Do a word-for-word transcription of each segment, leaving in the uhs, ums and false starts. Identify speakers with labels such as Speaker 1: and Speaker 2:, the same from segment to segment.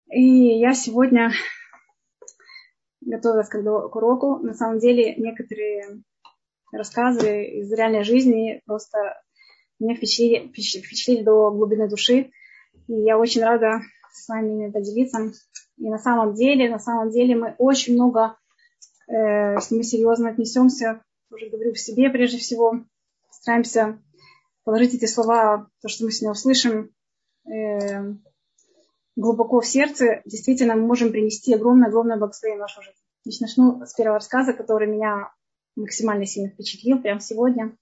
Speaker 1: И я сегодня готовилась к уроку. На самом деле, некоторые рассказы из реальной жизни просто меня впечатлили, впечатлили до глубины души. И я очень рада с вами поделиться. И на самом деле, на самом деле мы очень много, э, если мы серьезно отнесемся, уже говорю, к себе прежде всего, стараемся положить эти слова, то, что мы сегодня услышим, э, глубоко в сердце, действительно мы можем принести огромное-огромное благословение в нашу жизнь. Значит, начну с первого рассказа, который меня максимально сильно впечатлил прямо сегодня.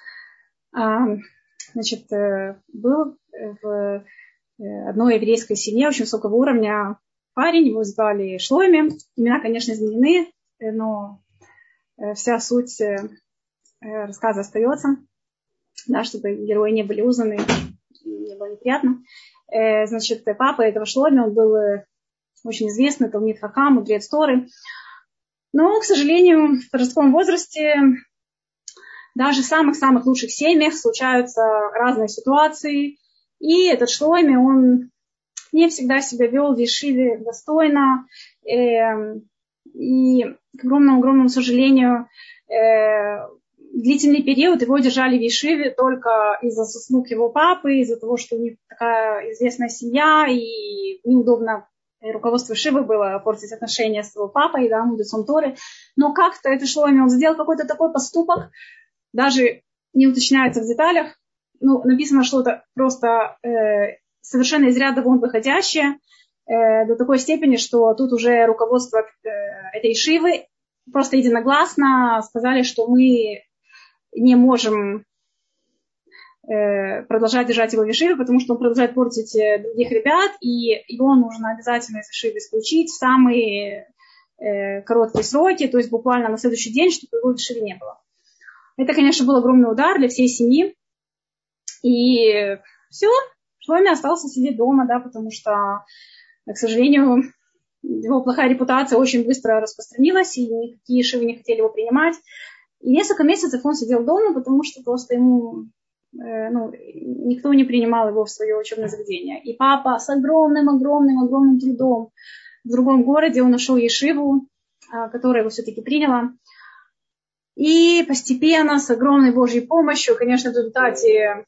Speaker 1: Значит, был в одной еврейской семье очень высокого уровня парень, его звали Шлойми. Имена, конечно, изменены, но вся суть рассказа остается, да, чтобы герои не были узнаны, не было неприятно. Значит, папа этого Шлойми, он был очень известный, талмид хахам, мудрец Торы. Но, к сожалению, в подростковом возрасте, даже в самых-самых лучших семьях случаются разные ситуации. И этот Шлойми, он не всегда себя вел в ешиве достойно. И, к огромному-огромному сожалению, длительный период его держали в ешиве только из-за заслуг его папы, из-за того, что у них такая известная семья, и неудобно руководство ешивы было портить отношения с его папой, да, мудрецом Торы. Но как-то это Шлойми, он сделал какой-то такой поступок, даже не уточняется в деталях. Ну, написано что-то просто э, совершенно из ряда вон выходящее, э, до такой степени, что тут уже руководство э, этой ешивы просто единогласно сказали, что мы не можем э, продолжать держать его в ешиве, потому что он продолжает портить э, других ребят, и его нужно обязательно из ешивы исключить в самые э, короткие сроки, то есть буквально на следующий день, чтобы его в ешиве не было. Это, конечно, был огромный удар для всей семьи. И все, Шлойми остался сидеть дома, да, потому что, к сожалению, его плохая репутация очень быстро распространилась, и никакие ешивы не хотели его принимать. И несколько месяцев он сидел дома, потому что просто ему, э, ну, никто не принимал его в свое учебное заведение. И папа с огромным-огромным-огромным трудом в другом городе, он нашел ешиву, э, которая его все-таки приняла. И постепенно, с огромной Божьей помощью, конечно, в результате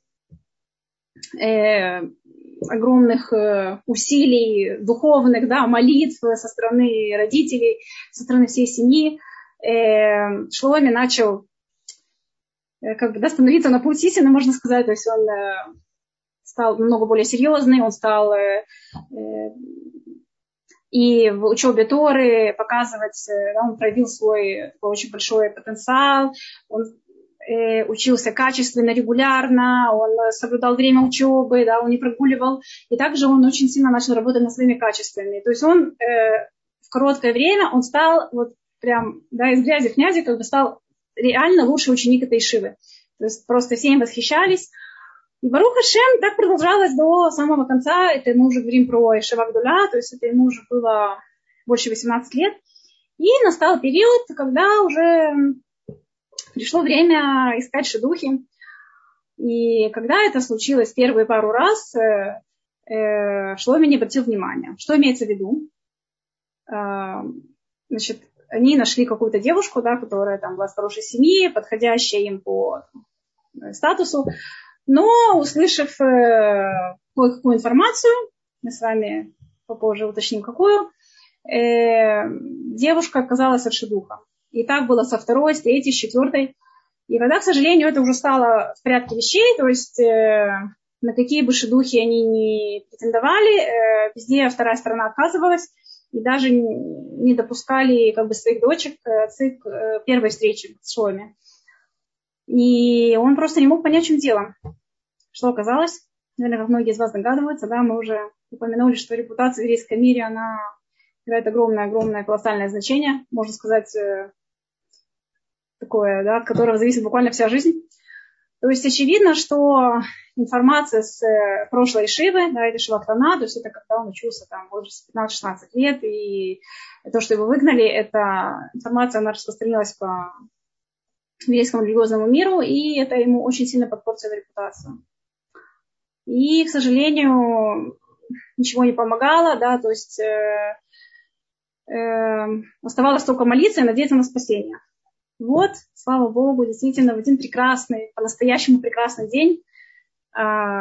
Speaker 1: э, огромных э, усилий духовных, да, молитв со стороны родителей, со стороны всей семьи, э, Шлойми начал э, как бы, да, становиться на путь истины, можно сказать. То есть он э, стал намного более серьезный, он стал э, э, и в учебе Торы показывать, да, он проявил свой очень большой потенциал, он э, учился качественно, регулярно, он соблюдал время учебы, да, он не прогуливал, и также он очень сильно начал работать над своими качествами. То есть он э, в короткое время он стал вот прям, да, из грязи в князи, как бы стал реально лучший ученик этой ешивы. То есть просто все им восхищались. И Барух Ашем так продолжалось до самого конца. Это мы уже говорим про Ешива Гдуля, то есть это ему уже было больше восемнадцати лет. И настал период, когда уже пришло время искать шидухи. И когда это случилось первые пару раз, Шлойми не обратил внимания. Что имеется в виду? Значит, они нашли какую-то девушку, да, которая там была из хорошей семьи, подходящая им по статусу. Но, услышав э, кое-какую информацию, мы с вами попозже уточним, какую, э, девушка оказалась от шидуха. И так было со второй, с третьей, с четвертой. И когда, к сожалению, это уже стало в порядке вещей, то есть э, на какие бы шидухи они ни претендовали, э, везде вторая сторона отказывалась, и даже не допускали как бы своих дочек отцы к э, первой встрече с Шлойми. И он просто не мог понять, в чем дело. Что оказалось? Наверное, как многие из вас догадываются, да, мы уже упомянули, что репутация в еврейском мире, она играет огромное-огромное колоссальное значение, можно сказать, такое, да, от которого зависит буквально вся жизнь. То есть очевидно, что информация с прошлой ешивы, да, это Ешива Ктана, то есть это когда он учился там больше пятнадцать-шестнадцать лет, и то, что его выгнали, эта информация, она распространилась по еврейскому религиозному миру, и это ему очень сильно подпортило репутацию. И, к сожалению, ничего не помогало, да, то есть э, э, оставалось только молиться и надеяться на спасение. Вот, слава Богу, действительно, в один прекрасный, по-настоящему прекрасный день э,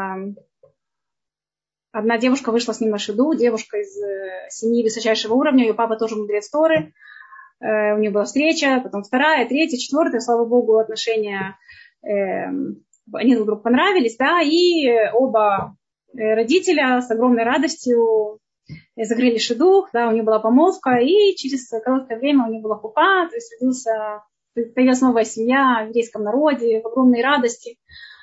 Speaker 1: одна девушка вышла с ним на шиду, девушка из э, семьи высочайшего уровня, ее папа тоже мудрец Торы, э, у нее была встреча, потом вторая, третья, четвертая, слава Богу, отношения, э, они друг другу понравились, да, и оба родителя с огромной радостью закрыли шидух, да, у них была помолвка, и через короткое время у них была хупа, то есть родился, появилась новая семья в еврейском народе, в огромной радости.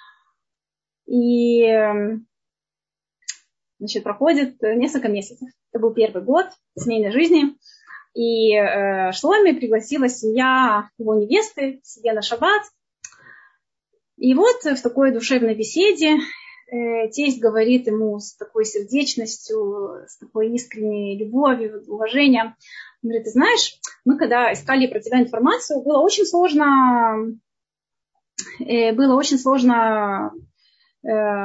Speaker 1: И, значит, проходит несколько месяцев. Это был первый год семейной жизни. И э, Шломи пригласила семья его невесты к себе на шаббат. И вот в такой душевной беседе э, тесть говорит ему с такой сердечностью, с такой искренней любовью, уважением. Он говорит, ты знаешь, мы когда искали про тебя информацию, было очень сложно, э, было очень сложно, э,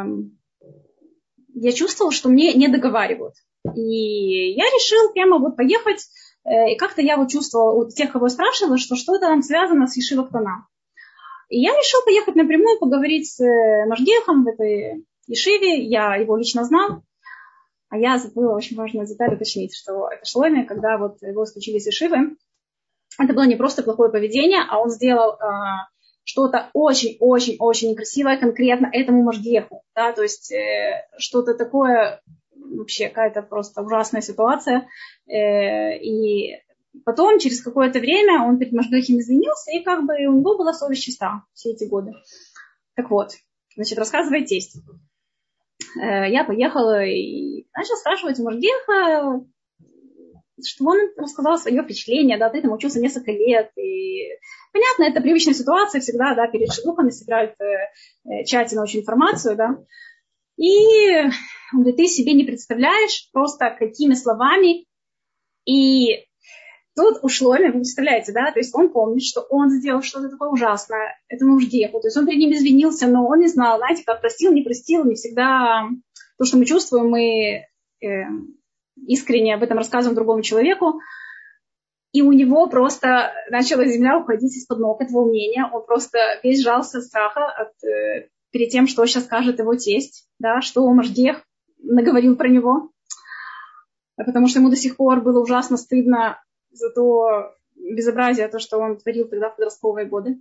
Speaker 1: я чувствовала, что мне не договаривают. И я решил прямо вот поехать, э, и как-то я вот чувствовала, у тех, кого я спрашивала, что что-то там связано с Ешива Ктана. И я решил поехать напрямую, поговорить с Машгехом в этой Ешиве. Я его лично знал. А я забыла очень важную деталь уточнить, что это Шломи, когда вот его исключили из Ешивы, это было не просто плохое поведение, а он сделал э, что-то очень-очень-очень некрасивое конкретно этому Машгеху. Да? То есть э, что-то такое, вообще какая-то просто ужасная ситуация. Э, и потом, через какое-то время, он перед Машгехом извинился, и как бы у него была совесть чиста все эти годы. Так вот, значит, рассказывает тесть. Я поехала и начала спрашивать у Машгеха, что он рассказал свое впечатление, да, ты там учился несколько лет, и понятно, это привычная ситуация всегда, да, перед шидухами собирают э, тщательно очень информацию, да, и он говорит, ты себе не представляешь просто какими словами, и тут ушло, вы представляете, да, то есть он помнит, что он сделал что-то такое ужасное этому Машгеху, то есть он перед ним извинился, но он не знал, знаете, как простил, не простил, не всегда то, что мы чувствуем, мы э, искренне об этом рассказываем другому человеку, и у него просто начала земля уходить из-под ног от волнения, он просто весь сжался от страха от, э, перед тем, что сейчас скажет его тесть, да, что Машгех наговорил про него, потому что ему до сих пор было ужасно стыдно за то безобразие, то, что он творил тогда в подростковые годы.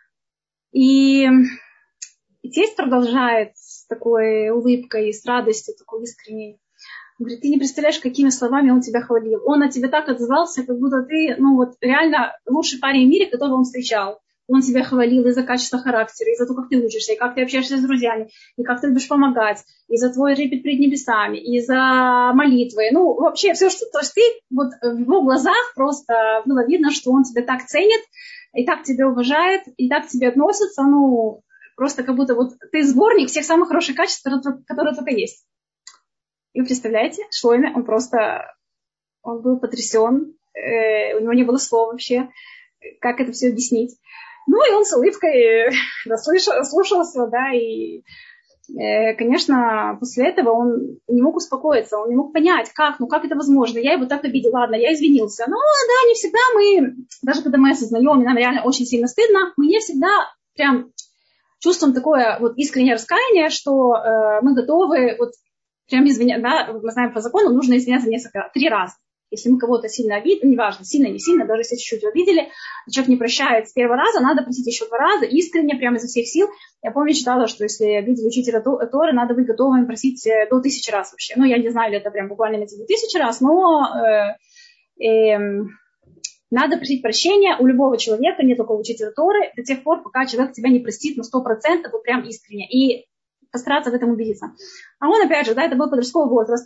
Speaker 1: И, и тесть продолжает с такой улыбкой, с радостью, такой искренней. Он говорит, ты не представляешь, какими словами он тебя хвалил. Он о тебе так отзывался, как будто ты, ну вот, реально лучший парень в мире, которого он встречал. Он тебя хвалил и за качество характера, и за то, как ты учишься, и как ты общаешься с друзьями, и как ты любишь помогать, и за твой репет перед небесами, и за молитвы. Ну, вообще, все, что... То есть ты, вот в его глазах просто было видно, что он тебя так ценит, и так тебя уважает, и так к тебе относится, ну, просто как будто вот ты сборник всех самых хороших качеств, которые только есть. И вы представляете, Шломи, он просто... Он был потрясен, э, у него не было слов вообще, как это все объяснить. Ну, и он с улыбкой слушался, да, и, э, конечно, после этого он не мог успокоиться, он не мог понять, как, ну, как это возможно, я его так обидел, ладно, я извинился. Но, да, не всегда мы, даже когда мы осознаем, и нам реально очень сильно стыдно, мы не всегда прям чувствуем такое вот искреннее раскаяние, что э, мы готовы, вот, прям извиняться, да, мы знаем по закону, нужно извиняться несколько, три раза. Если мы кого-то сильно обидели, неважно, сильно, не сильно, даже если чуть-чуть обидели, человек не прощает с первого раза, надо просить еще два раза, искренне, прямо изо всех сил. Я помню, читала, что если обидели учителя Торы, надо быть готовым просить до тысячи раз вообще. Ну, я не знаю, ли это прям буквально на до тысячи раз, но э, э, надо просить прощения у любого человека, не только у учителя Торы, до тех пор, пока человек тебя не простит на сто процентов, вот прям искренне, и постараться в этом убедиться. А он, опять же, да, это был подростковый возраст,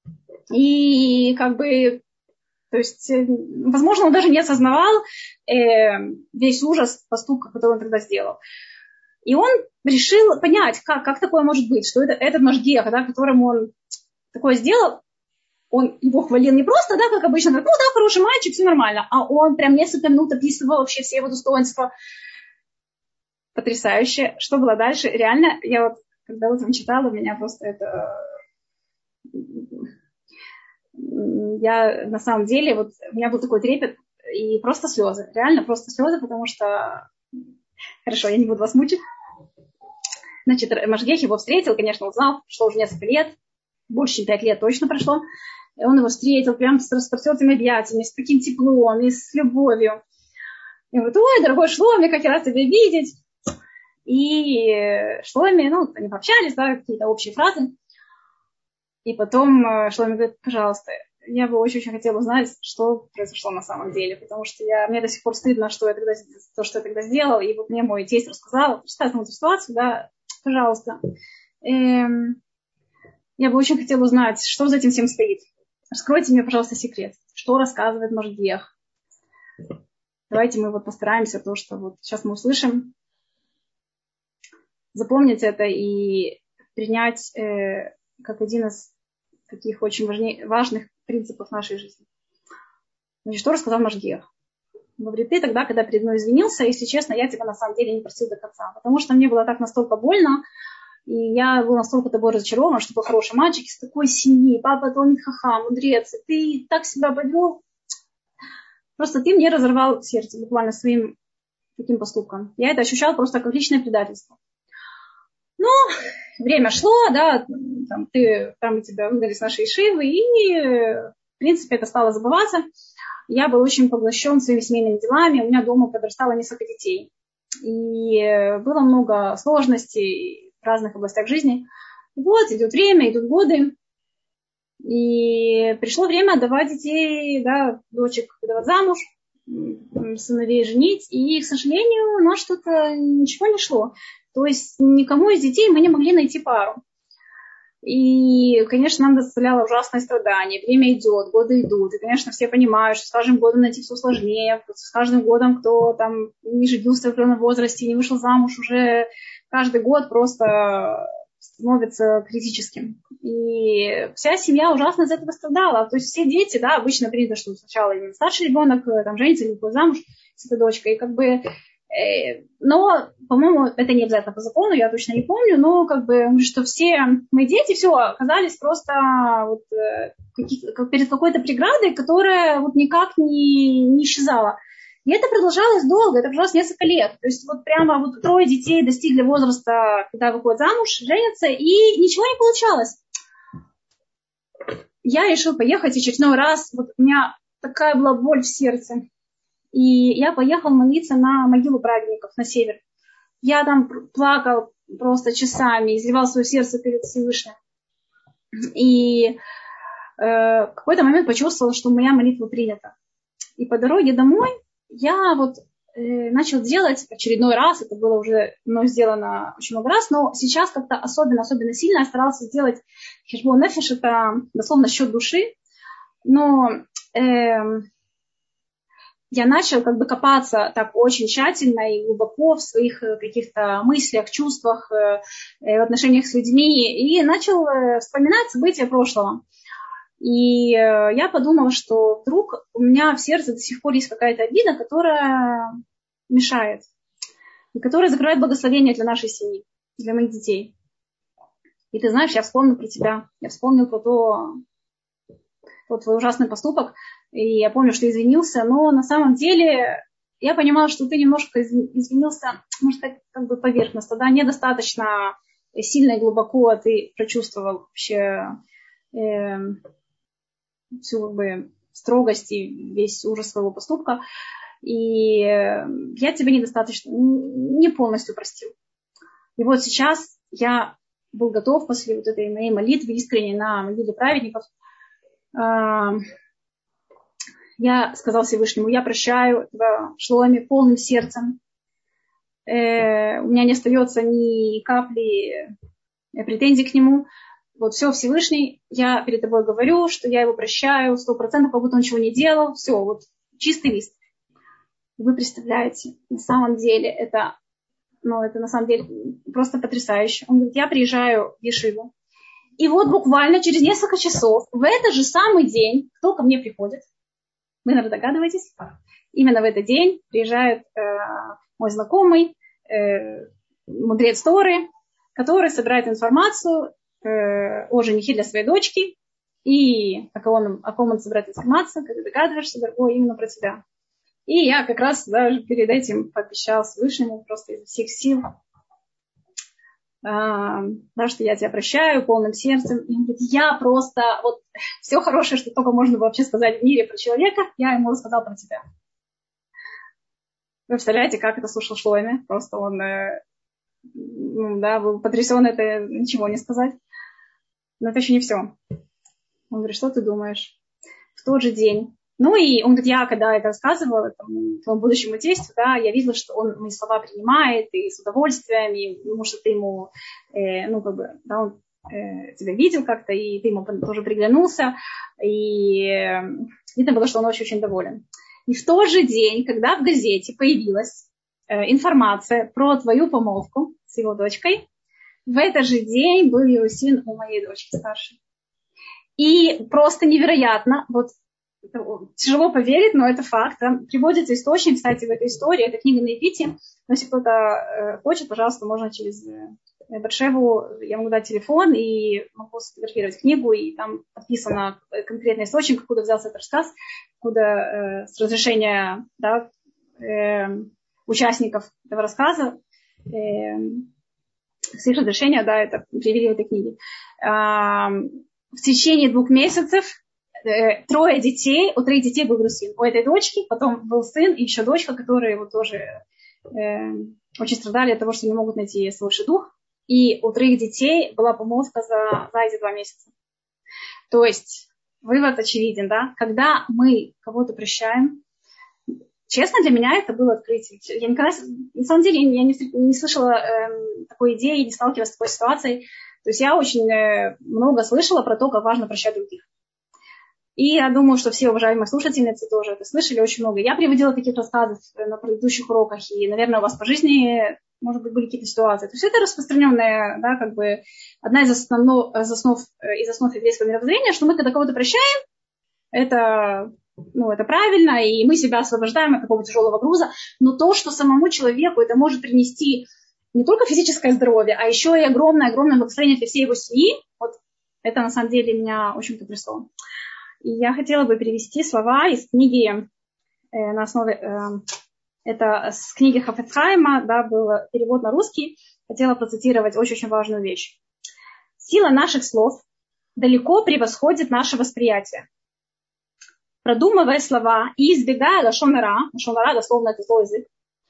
Speaker 1: и как бы... То есть, возможно, он даже не осознавал э, весь ужас поступка, который он тогда сделал. И он решил понять, как, как такое может быть, что это, этот Машгех, да, которому он такое сделал, он его хвалил не просто, да, как обычно, ну да, хороший мальчик, все нормально, а он прям несколько минут описывал вообще все его достоинства. Потрясающе. Что было дальше? Реально, я вот, когда утром читала, меня просто это... я на самом деле, вот у меня был такой трепет и просто слезы. Реально просто слезы, потому что... Хорошо, я не буду вас мучить. Значит, Машгех его встретил, конечно, узнал, что уже несколько лет, больше, чем пять лет точно прошло. И он его встретил прям с распростертыми объятиями, с таким теплом и с любовью. И говорит: ой, дорогой Шломи, как я рад тебя видеть. И Шломи, ну, они пообщались, да, какие-то общие фразы. И потом Шломи говорит: пожалуйста, я бы очень-очень хотела узнать, что произошло на самом деле, потому что я, мне до сих пор стыдно, что я тогда, то, что я тогда сделал, и вот мне мой тесть рассказал, рассказал эту ситуацию, да, пожалуйста. Эм, я бы очень хотела узнать, что за этим всем стоит. Раскройте мне, пожалуйста, секрет. Что рассказывает Машгех? Давайте мы вот постараемся, то, что вот сейчас мы услышим, запомнить это и принять э, как один из таких очень важней, важных принципов нашей жизни. Значит, что рассказал Машгех? Он говорит: ты тогда, когда перед мной извинился, если честно, я тебя на самом деле не простил до конца, потому что мне было так настолько больно, и я был настолько тобой разочарован, что был хороший мальчик из такой семьи, папа Талмид Хахам, мудрец, и ты так себя повел, просто ты мне разорвал сердце буквально своим таким поступком. Я это ощущал просто как личное предательство. Но время шло, да, там, ты, там тебя выгнали с нашей ешивы, и, в принципе, это стало забываться. Я был очень поглощен своими семейными делами, у меня дома подрастало несколько детей. И было много сложностей в разных областях жизни. И вот, идет время, идут годы, и пришло время отдавать детей, да, дочек выдавать замуж, сыновей женить, и, к сожалению, у нас что-то ничего не шло. То есть никому из детей мы не могли найти пару. И, конечно, нам доставляло ужасное страдание. Время идет, годы идут. И, конечно, все понимают, что с каждым годом найти все сложнее. С каждым годом, кто там не женился в определенном возрасте, не вышел замуж, уже каждый год просто становится критическим. И вся семья ужасно из этого страдала. То есть все дети, да, обычно принято, что сначала именно старший ребенок там женится или выходит замуж с этой дочкой. И как бы... Но, по-моему, это не обязательно по закону, я точно не помню, но как бы, что все мои дети все оказались просто вот, как перед какой-то преградой, которая вот никак не, не исчезала. И это продолжалось долго, это продолжалось несколько лет. То есть вот прямо вот трое детей достигли возраста, когда выходят замуж, женятся, и ничего не получалось. Я решила поехать очередной раз, вот у меня такая была боль в сердце. И я поехала молиться на могилу праведников на север. Я там плакал просто часами, изливал свое сердце перед Всевышним. И э, в какой-то момент почувствовала, что моя молитва принята. И по дороге домой я вот э, начала делать очередной раз, это было уже мной сделано очень много раз, но сейчас как-то особенно-особенно сильно я старалась сделать хешбон нефеш, это дословно счет души. Но... Э, я начала как бы копаться так очень тщательно и глубоко в своих каких-то мыслях, чувствах, в отношениях с людьми, и начал вспоминать события прошлого. И я подумала, что вдруг у меня в сердце до сих пор есть какая-то обида, которая мешает, и которая закрывает благословение для нашей семьи, для моих детей. И ты знаешь, я вспомнила про тебя, я вспомнила про то, тот твой ужасный поступок, и я помню, что извинился, но на самом деле я понимала, что ты немножко извинился, может сказать, как бы поверхностно, да, недостаточно сильно и глубоко ты прочувствовал вообще э, всю как бы строгость и весь ужас своего поступка, и я тебя недостаточно, не полностью простил. И вот сейчас я был готов после вот этой моей молитвы искренней на могиле праведников. Я сказал Всевышнему: я прощаю этого Шломи полным сердцем. Э, у меня не остается ни капли претензий к нему. Вот все, Всевышний, я перед тобой говорю, что я его прощаю сто процентов, как будто он ничего не делал. Все, вот чистый лист. Вы представляете, на самом деле это, ну, это на самом деле просто потрясающе. Он говорит: я приезжаю в ешиву, и вот буквально через несколько часов, в этот же самый день, кто ко мне приходит? Вы, наверное, догадываетесь? Именно в этот день приезжает э, мой знакомый, э, мудрец Торы, который собирает информацию э, о женихе для своей дочки. И о ком, о ком он собирает информацию, как ты догадываешься, дорогой, именно про тебя. И я как раз даже перед этим пообещала Всевышнему просто из всех сил, а, да, что я тебя прощаю полным сердцем. И он говорит, я просто, вот все хорошее, что только можно вообще сказать в мире про человека, я ему рассказал про тебя. Вы представляете, как это слушал Шлойме? Просто он, э, ну, да, был потрясен, это ничего не сказать. Но это еще не все. Он говорит, что ты думаешь? В тот же день. Ну и он говорит, я когда это рассказывала там, твоему будущему тестю, да, я видела, что он мои слова принимает и с удовольствием, и потому что ты ему, э, ну как бы, да, он э, тебя видел как-то, и ты ему тоже приглянулся, и э, видно было, что он очень-очень доволен. И в тот же день, когда в газете появилась э, информация про твою помолвку с его дочкой, в этот же день был Иосин у моей дочки старшей. И просто невероятно, вот тяжело поверить, но это факт. Там приводится источник, кстати, в этой истории. Это книга на иврите. Но если кто-то э, хочет, пожалуйста, можно через э, Батшеву, я могу дать телефон и могу сфотографировать книгу, и там подписано конкретный источник, откуда взялся этот рассказ, откуда э, с разрешения, да, э, участников этого рассказа, э, с их разрешения, да, это привели в этой книге. Э, в течение двух месяцев трое детей, у троих детей был Русин. У этой дочки, потом был сын и еще дочка, которые вот тоже э, очень страдали от того, что не могут найти свой шидух. И у троих детей была помолвка за, за эти два месяца. То есть вывод очевиден, да? Когда мы кого-то прощаем, честно, для меня это было открытие. Я никогда, на самом деле, я не, не слышала э, такой идеи, не сталкивалась с такой ситуацией. То есть я очень э, много слышала про то, как важно прощать других. И я думаю, что все уважаемые слушательницы тоже это слышали очень много. Я приводила таких рассказов на предыдущих уроках, и, наверное, у вас по жизни, может быть, были какие-то ситуации. То есть это распространенная, да, как бы одна из основных, из основ, из основ еврейского мировоззрения, что мы, когда кого-то прощаем, это, ну, это правильно, и мы себя освобождаем от такого тяжелого груза. Но то, что самому человеку это может принести не только физическое здоровье, а еще и огромное-огромное благословение для всей его семьи, вот это на самом деле меня очень потрясло. И я хотела бы перевести слова из книги э, на основе, э, это с книги Хафец Хаима, да, был перевод на русский. Хотела процитировать очень-очень важную вещь. Сила наших слов далеко превосходит наше восприятие. Продумывая слова и избегая лашон ара, лашон ара дословно это злой язык,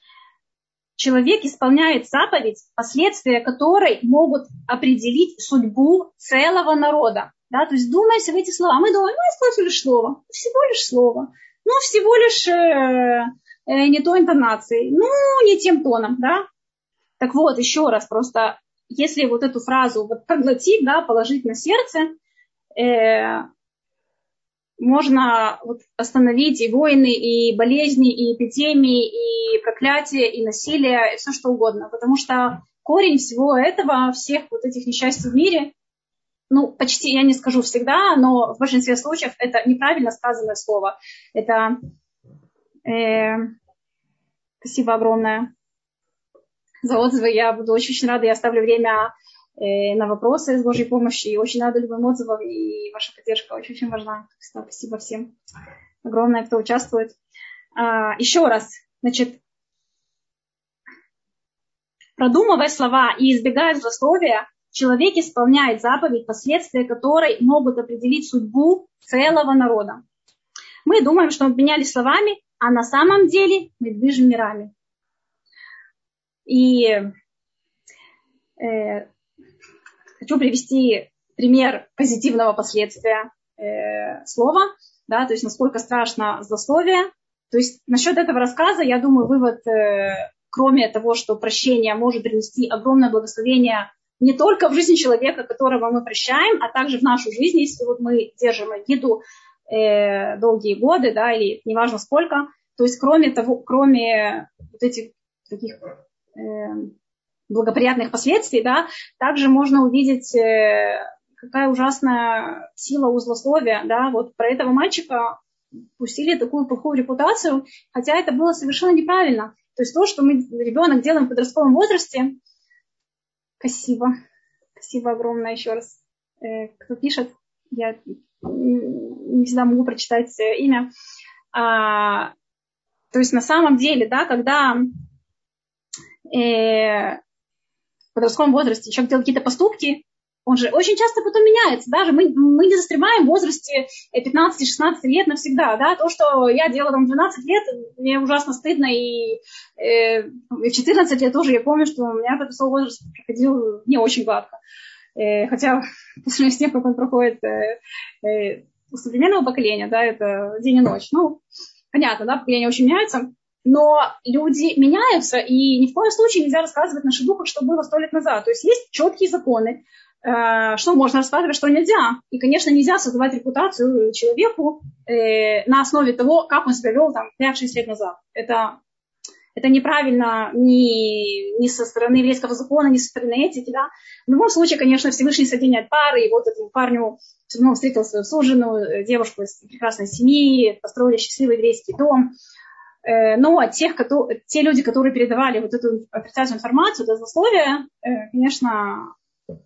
Speaker 1: человек исполняет заповедь, последствия которой могут определить судьбу целого народа. Да, то есть думайте в эти слова. Мы думаем, ну, это всего лишь слово. Всего лишь слово. Ну, всего лишь э, э, не той интонацией. Ну, не тем тоном, да. Так вот, еще раз, просто если вот эту фразу вот проглотить, да, положить на сердце, э, можно вот остановить и войны, и болезни, и эпидемии, и проклятия, и насилие, и все что угодно. Потому что корень всего этого, всех вот этих несчастий в мире, ну, почти, я не скажу всегда, но в большинстве случаев это неправильно сказанное слово. Это э, спасибо огромное за отзывы. Я буду очень-очень рада. Я оставлю время э, на вопросы с Божьей помощью. И очень рада любым отзывам. И ваша поддержка очень-очень важна. Спасибо всем огромное, кто участвует. А, еще раз. Значит, продумывая слова и избегая злословия, человек исполняет заповедь, последствия которой могут определить судьбу целого народа. Мы думаем, что мы обменялись словами, а на самом деле мы движем мирами. И э, хочу привести пример позитивного последствия э, слова, да, то есть насколько страшно злословие. То есть насчет этого рассказа, я думаю, вывод, э, кроме того, что прощение может принести огромное благословение не только в жизни человека, которого мы прощаем, а также в нашу жизнь, если вот мы держим обиду э, долгие годы, да, или неважно сколько. То есть кроме того, кроме вот этих таких э, благоприятных последствий, да, также можно увидеть, э, какая ужасная сила у злословия, да. Вот про этого мальчика пустили такую плохую репутацию, хотя это было совершенно неправильно. То есть то, что мы, ребенок, делаем в подростковом возрасте. Спасибо. Спасибо огромное еще раз. Э, кто пишет, я не всегда могу прочитать имя. А, то есть на самом деле, да, когда э, в подростковом возрасте человек делает какие-то поступки, он же очень часто потом меняется. Даже мы, мы не застреваем в возрасте пятнадцать-шестнадцать лет навсегда. Да? То, что я делала там двенадцать лет, мне ужасно стыдно. И э, в четырнадцать лет тоже я помню, что у меня подростковый возраст проходил не очень гладко. Э, хотя по сравнению с тем, как он проходит э, э, у современного поколения, да, это день и ночь. Ну, понятно, да, поколение очень меняется. Но люди меняются, и ни в коем случае нельзя рассказывать на шедухах, что было сто лет назад. То есть есть четкие законы, что можно рассказывать, что нельзя. И, конечно, нельзя создавать репутацию человеку э, на основе того, как он себя вел там пять-шесть лет назад. Это, это неправильно ни, ни со стороны еврейского закона, ни со стороны этики. Да? В любом случае, конечно, Всевышний соединяет пары, и вот этому парню все равно встретил свою суженую, девушку из прекрасной семьи, построили счастливый еврейский дом. Э, но тех, кто, те люди, которые передавали вот эту отрицательную информацию, это злословие, э, конечно...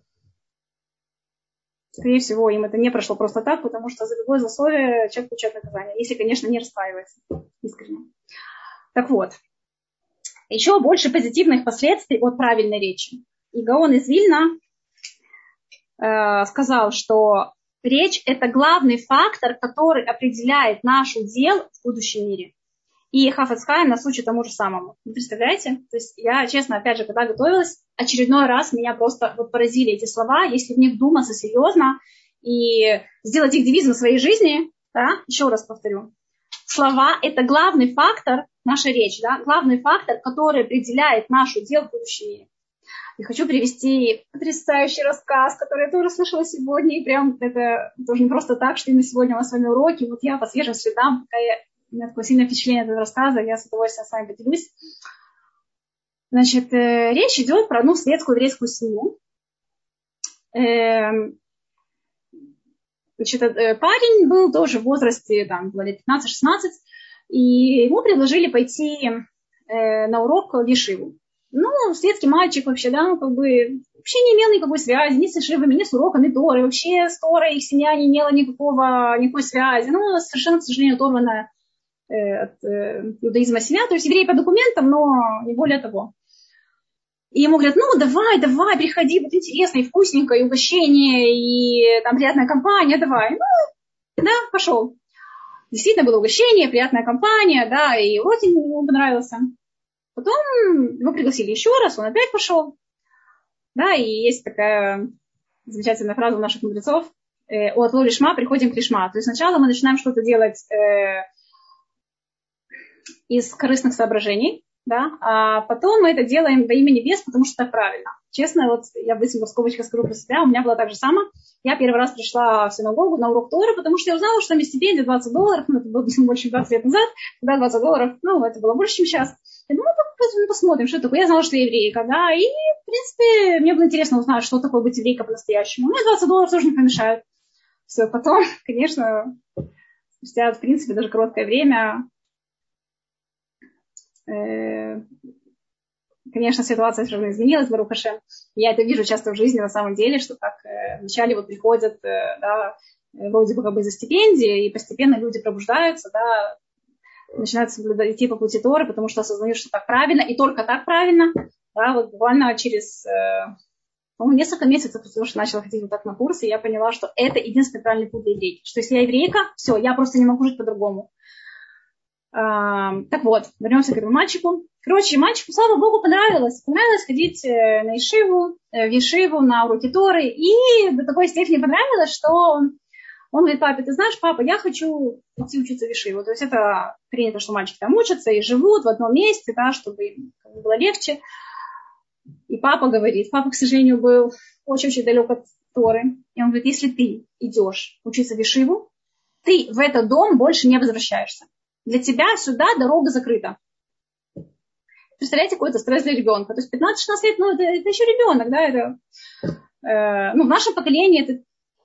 Speaker 1: Скорее всего, им это не прошло просто так, потому что за любое злословие человек получает наказание, если, конечно, не раскаивается искренне. Так вот, еще больше позитивных последствий от правильной речи. И Гаон из Вильна э, сказал, что речь – это главный фактор, который определяет наш удел в будущем мире. И Хафец Хаим нас учит тому же самому. Вы представляете? То есть я, честно, опять же, когда готовилась, очередной раз меня просто вот поразили эти слова. Если в них вдуматься серьезно и сделать их девизом своей жизни, да, еще раз повторю. Слова – это главный фактор, наша речь, да, главный фактор, который определяет наш удел в будущем мире. И хочу привести потрясающий рассказ, который я тоже слышала сегодня. И прям это тоже не просто так, что именно сегодня у нас с вами уроки. Вот я по свежим следам, пока я... У меня такое сильное впечатление от этого рассказа, я с удовольствием с вами поделюсь. Значит, э, речь идет про одну светскую еврейскую семью. Э, значит, э, парень был тоже в возрасте, там, было лет пятнадцать-шестнадцать, и ему предложили пойти э, на урок в Ешиву. Ну, светский мальчик вообще, да, ну, как бы, вообще не имел никакой связи ни с Ешивами, ни с уроками Торы. Вообще с Торой их семья не имела никакого, никакой связи. Ну, совершенно, к сожалению, оторванная от э, иудаизма семья, то есть еврей по документам, но не более того. И ему говорят, ну давай, давай, приходи, будет интересно, и вкусненько, и угощение, и там приятная компания, давай. Ну, да, пошел. Действительно было угощение, приятная компания, да, и уроки ему понравился. Потом его пригласили еще раз, он опять пошел. Да, и есть такая замечательная фраза у наших мудрецов, э, от ло лишма приходим к лишма. То есть сначала мы начинаем что-то делать э, из корыстных соображений, да, а потом мы это делаем во имя небес, потому что так правильно. Честно, вот я быстро в скобочках скажу про себя, у меня было так же самое. Я первый раз пришла в синагогу на урок Торы, потому что я узнала, что там есть стипендия двадцать долларов, ну, это было больше, чем двадцать лет назад, тогда двадцать долларов, ну, это было больше, чем сейчас. Я думала, ну, посмотрим, что такое. Я знала, что я еврейка, да, и, в принципе, мне было интересно узнать, что такое быть еврейкой по-настоящему. Мне двадцать долларов тоже не помешает. Все, потом, конечно, спустя, в принципе, даже короткое время, конечно, ситуация все равно изменилась, Барух Ашем. Я это вижу часто в жизни на самом деле, что так э, вначале вот приходят, э, да, вроде бы как бы за стипендии, и постепенно люди пробуждаются, да, начинают идти по пути Торы, потому что осознают, что так правильно, и только так правильно. Да, вот буквально через э, ну, несколько месяцев после того, что начала ходить вот так на курсы, я поняла, что это единственный правильный путь для еврейки. Что если я еврейка, все, я просто не могу жить по-другому. Так вот, вернемся к этому мальчику. Короче, мальчику, слава Богу, понравилось. Понравилось ходить на Ешиву, в Ешиву, на уроки Торы. И до такой степени понравилось, что он, он говорит, папе, ты знаешь, папа, я хочу идти учиться в Ешиву. То есть это принято, что мальчики там учатся и живут в одном месте, да, чтобы им было легче. И папа говорит, папа, к сожалению, был очень-очень далек от Торы. И он говорит, если ты идешь учиться в Ешиву, ты в этот дом больше не возвращаешься. Для тебя сюда дорога закрыта. Представляете, какой-то стресс для ребенка. То есть пятнадцать-шестнадцать лет, ну, это, это еще ребенок, да, это, э, ну, в нашем поколении это,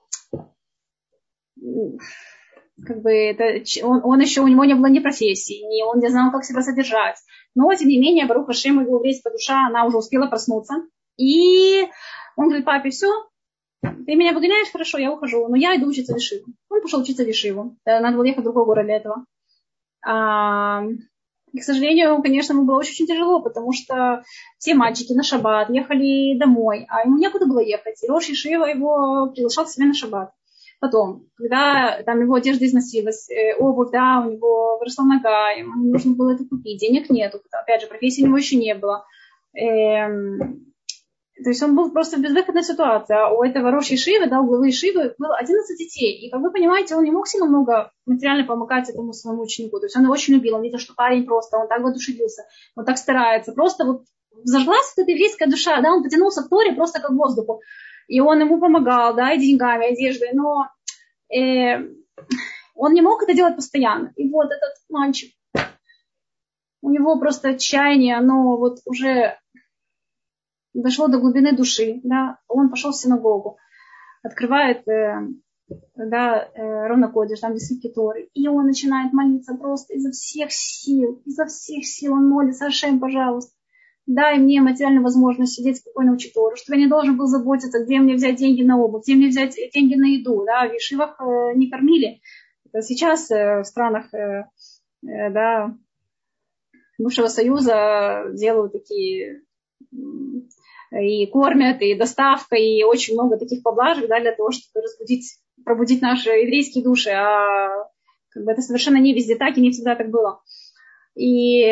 Speaker 1: как бы, это, он, он еще, у него не было ни профессии, ни, он не знал, как себя содержать. Но, тем не менее, Барух Ашем, его еврейская душа, она уже успела проснуться. И он говорит, папе, все, ты меня выгоняешь, хорошо, я ухожу, но я иду учиться в Ешиву. Он пошел учиться в Ешиву. Надо было ехать в другой город для этого. А, и, к сожалению, конечно, ему было очень-очень тяжело, потому что все мальчики на шаббат ехали домой, а ему некуда было ехать. И Рош Ешива его приглашал к себе на шаббат. Потом, когда там его одежда износилась, э, обувь, да, у него выросла нога, ему нужно было это купить, денег нету. Опять же, профессии у него еще не было. Эм, То есть он был просто в безвыходной ситуации. А у этого Рош Ешивы, да, у главы Ешивы было одиннадцать детей. И, как вы понимаете, он не мог сильно много материально помогать этому своему ученику. То есть он его очень любил. Он видел, что парень просто, он так воодушевился, он так старается. Просто вот зажглась эта еврейская душа, да, он потянулся к Торе просто как к воздуху. И он ему помогал, да, и деньгами, и одеждой. Но э, он не мог это делать постоянно. И вот этот мальчик, у него просто отчаяние, оно вот уже дошло до глубины души, да, он пошел в синагогу, открывает, э, да, э, Рона Кодиш, там, где свитки Торы, и он начинает молиться просто изо всех сил, изо всех сил он молится: Ашем, пожалуйста, дай мне материальную возможность сидеть спокойно учить Тору, чтобы я не должен был заботиться, где мне взять деньги на обувь, где мне взять деньги на еду, да, в ешивах э, не кормили. Это сейчас э, в странах, э, э, да, бывшего Союза делают такие... и кормят, и доставка, и очень много таких поблажек, да, для того, чтобы разбудить, пробудить наши еврейские души. А как бы это совершенно не везде так, и не всегда так было. И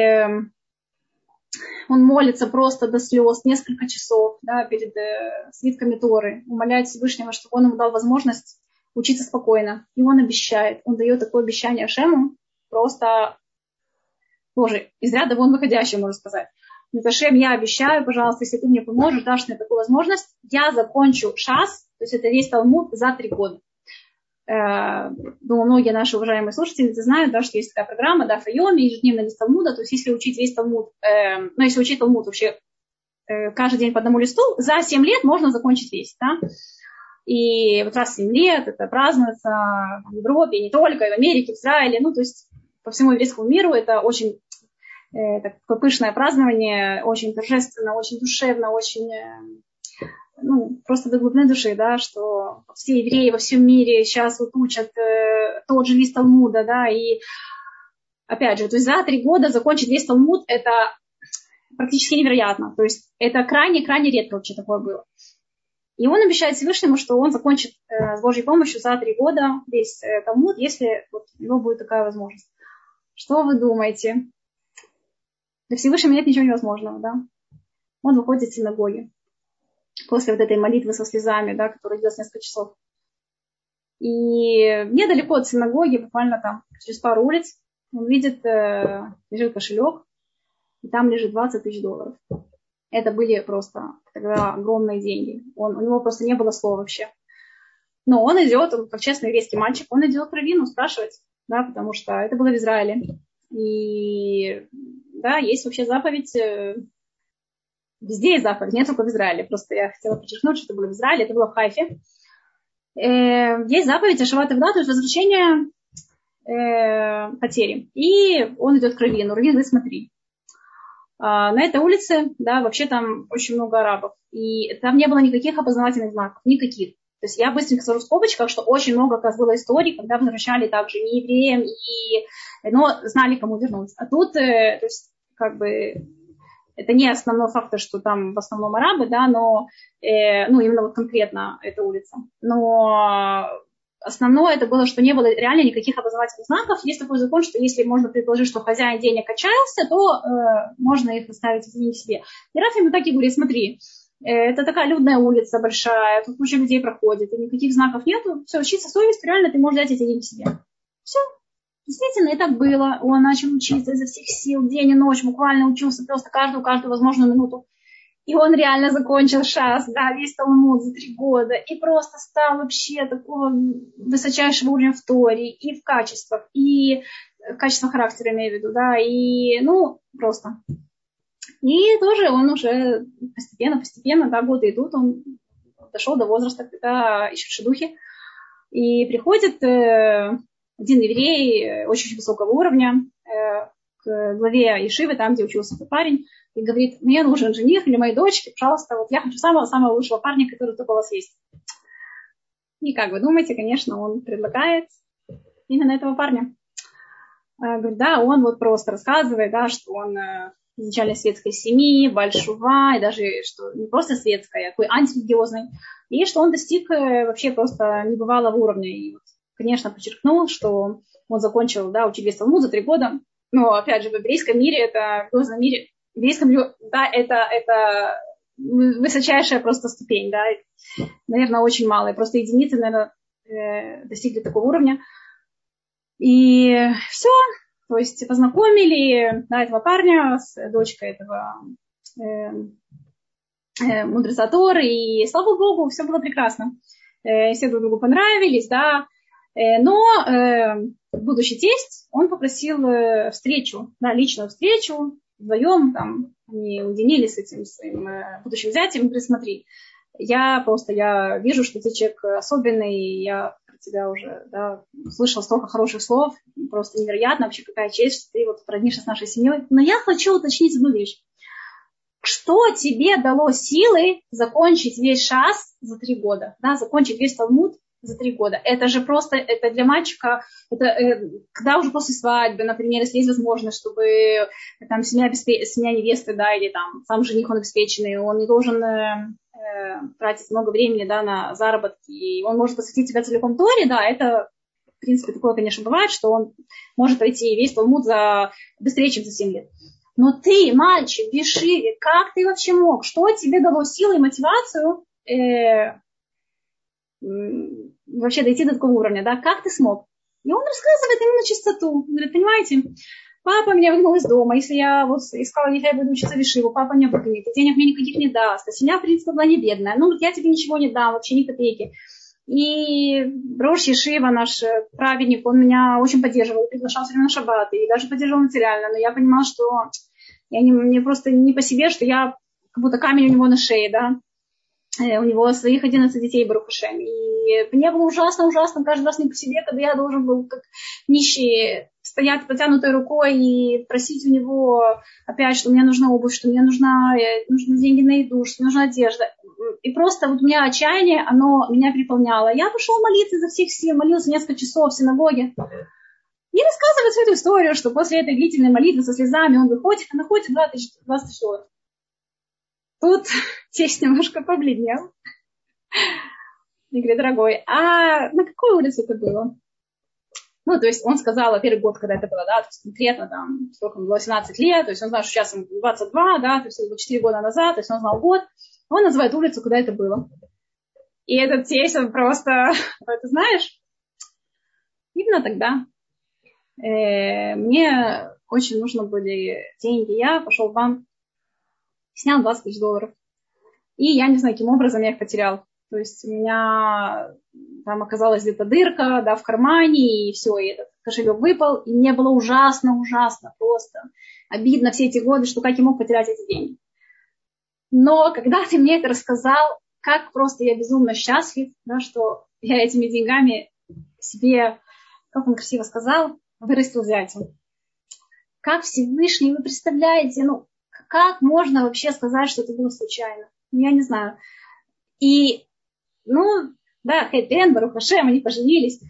Speaker 1: он молится просто до слез несколько часов, да, перед э, свитками Торы, умоляет Всевышнего, чтобы он ему дал возможность учиться спокойно. И он обещает, он дает такое обещание Ашему, просто, боже, из ряда вон выходящее, можно сказать. Ашем, я обещаю, пожалуйста, если ты мне поможешь, дашь мне такую возможность, я закончу шас, то есть это весь Талмуд, за три года. Думаю, многие наши уважаемые слушатели знают, да, что есть такая программа, да, Файоми, ежедневный лист Талмуда, то есть если учить весь Талмуд, э, ну, если учить Талмуд вообще э, каждый день по одному листу, за семь лет можно закончить весь, да. И вот раз в семь лет это празднуется в Европе, не только, и в Америке, в Израиле, ну, то есть по всему еврейскому миру это очень э, такое пышное празднование, очень торжественно, очень душевно, очень... Э, ну, просто до глубины души, да, что все евреи во всем мире сейчас вот учат э, тот же лист Талмуда, да, и опять же, то есть за три года закончить весь Талмуд, это практически невероятно, то есть это крайне-крайне редко вообще такое было. И он обещает Всевышнему, что он закончит э, с Божьей помощью за три года весь э, Талмуд, если вот, у него будет такая возможность. Что вы думаете? Для Всевышнего нет ничего невозможного, да? Он выходит из синагоги после вот этой молитвы со слезами, да, которая идет несколько часов. И недалеко от синагоги, буквально там через пару улиц, он видит, э, лежит кошелек, и там лежит двадцать тысяч долларов. Это были просто тогда огромные деньги. Он, у него просто не было слов вообще. Но он идет, он, как честный еврейский мальчик, он идет к раввину спрашивать, да, потому что это было в Израиле. И да, есть вообще заповедь... Э, Везде есть заповедь, не только в Израиле. Просто я хотела подчеркнуть, что это было в Израиле, это было в Хайфе. Э, есть заповедь Ашават Авда, то есть возвращение э, потери. И он идет к раввину. Раввин говорит: смотри, э, на этой улице, да, вообще там очень много арабов. И там не было никаких опознавательных знаков, никаких. То есть я быстренько скажу в скобочках, что очень много, как раз, было историй, когда возвращали также не евреям, и, но знали, кому вернуться. А тут, э, то есть, как бы... Это не основной фактор, что там в основном арабы, да, но, э, ну, именно вот конкретно эта улица. Но основное это было, что не было реально никаких образовательных знаков. Есть такой закон, что если можно предположить, что хозяин денег отчаялся, то э, можно их оставить в себе. И Раф ему так и говорит: смотри, э, это такая людная улица большая, тут куча людей проходит, и никаких знаков нету. Все, учиться совесть, реально ты можешь взять эти деньги себе. Все. Действительно, и так было. Он начал учиться изо всех сил, день и ночь, буквально учился просто каждую-каждую возможную минуту. И он реально закончил шас, да, весь Талмуд за три года. И просто стал вообще такого высочайшего уровня в Торе, и в качествах, и в качествах характера, имею в виду, да, и, ну, просто. И тоже он уже постепенно, постепенно, да, годы идут, он дошел до возраста, когда ищет шедухи. И приходит... один еврей очень высокого уровня э, к главе ешивы, там, где учился этот парень, и говорит: мне нужен жених для моей дочки, пожалуйста, вот я хочу самого-самого лучшего парня, который только у вас есть. И как вы думаете, конечно, он предлагает именно этого парня. Говорит, да, он вот просто рассказывает, да, что он изначально светской семьи, большува, и даже что не просто светская, а такой антирелигиозный, и что он достиг вообще просто небывалого уровня. И, вот, конечно, подчеркнул, что он закончил, да, учить весь Талмуд за три года, но, опять же, в еврейском мире, это, в религиозном мире, в еврейском мире, да, это, это высочайшая просто ступень, да, наверное, очень малая, просто единицы, наверное, достигли такого уровня. И все, то есть познакомили, да, этого парня с дочкой этого э, э, мудреца Торы, и, слава Богу, все было прекрасно. Э, все друг другу понравились, да, э, но э, будущий тесть, он попросил э, встречу, да, личную встречу, вдвоем, там, они уединились с этим своим э, будущим зятем, присмотри. Я просто, я вижу, что ты человек особенный, и я про тебя уже, да, слышал столько хороших слов, просто невероятно, вообще какая честь, что ты вот роднишься с нашей семьей. Но я хочу уточнить одну вещь. Что тебе дало силы закончить весь шас за три года, да, закончить весь Талмуд за три года? Это же просто, это для мальчика, это э, когда уже после свадьбы, например, если есть возможность, чтобы там семья, обеспеч... семья невесты, да, или там сам жених, он обеспеченный, он не должен э, э, тратить много времени, да, на заработки, и он может посвятить себя целиком Торе, да, это, в принципе, такое, конечно, бывает, что он может пройти весь Талмуд за быстрее, чем за семь лет. Но ты, мальчик, в Ешиве, как ты вообще мог? Что тебе дало силы и мотивацию э, вообще дойти до такого уровня, да? Как ты смог? И он рассказывает именно чистоту. Он говорит, понимаете, папа меня выгнал из дома. Если я вот искала, если я буду учиться в Ешиву, папа меня выгонит, денег мне никаких не даст. А семья, в принципе, была не бедная. Ну, я тебе ничего не дам, вообще ни копейки. И Рош Ешива, наш праведник, он меня очень поддерживал, приглашал все время на шаббат, и даже поддерживал материально. Но я понимала, что я не, мне просто не по себе, что я как будто камень у него на шее, да. У него своих одиннадцать детей, Барух Ашем. И мне было ужасно-ужасно каждый раз не по себе, когда я должен был, как нищий, стоять протянутой рукой и просить у него опять, что мне нужна обувь, что мне нужна, нужны деньги на еду, что мне нужна одежда. И просто вот у меня отчаяние, оно меня переполняло. Я пошел молиться изо всех сил, молился несколько часов в синагоге. И рассказывает всю эту историю, что после этой длительной молитвы со слезами он выходит, и находит двадцать долларов. Тут тесть немножко побледнел. И говорит, дорогой, а на какой улице это было? Ну, то есть он сказал, первый год, когда это было, да, то есть конкретно там, сколько ему было, семнадцать лет, то есть он знал, что сейчас ему двадцать два, да, то есть это было четыре года назад, то есть он знал год. Он называет улицу, куда это было. И этот тесть, он просто, ты знаешь, именно тогда э, мне очень нужны были деньги. Я пошел в банк, снял двадцать тысяч долларов. И я не знаю, каким образом я их потерял. То есть у меня там оказалась где-то дырка, да, в кармане, и все, и этот кошелек выпал. И мне было ужасно, ужасно, просто обидно все эти годы, что как я мог потерять эти деньги. Но когда ты мне это рассказал, как просто я безумно счастлив, да, что я этими деньгами себе, как он красиво сказал, вырастил зятя. Как Всевышний, вы представляете, ну, как можно вообще сказать, что это было случайно? Я не знаю. И, ну, да, хэппи-энд, Барух Ашем, они поженились.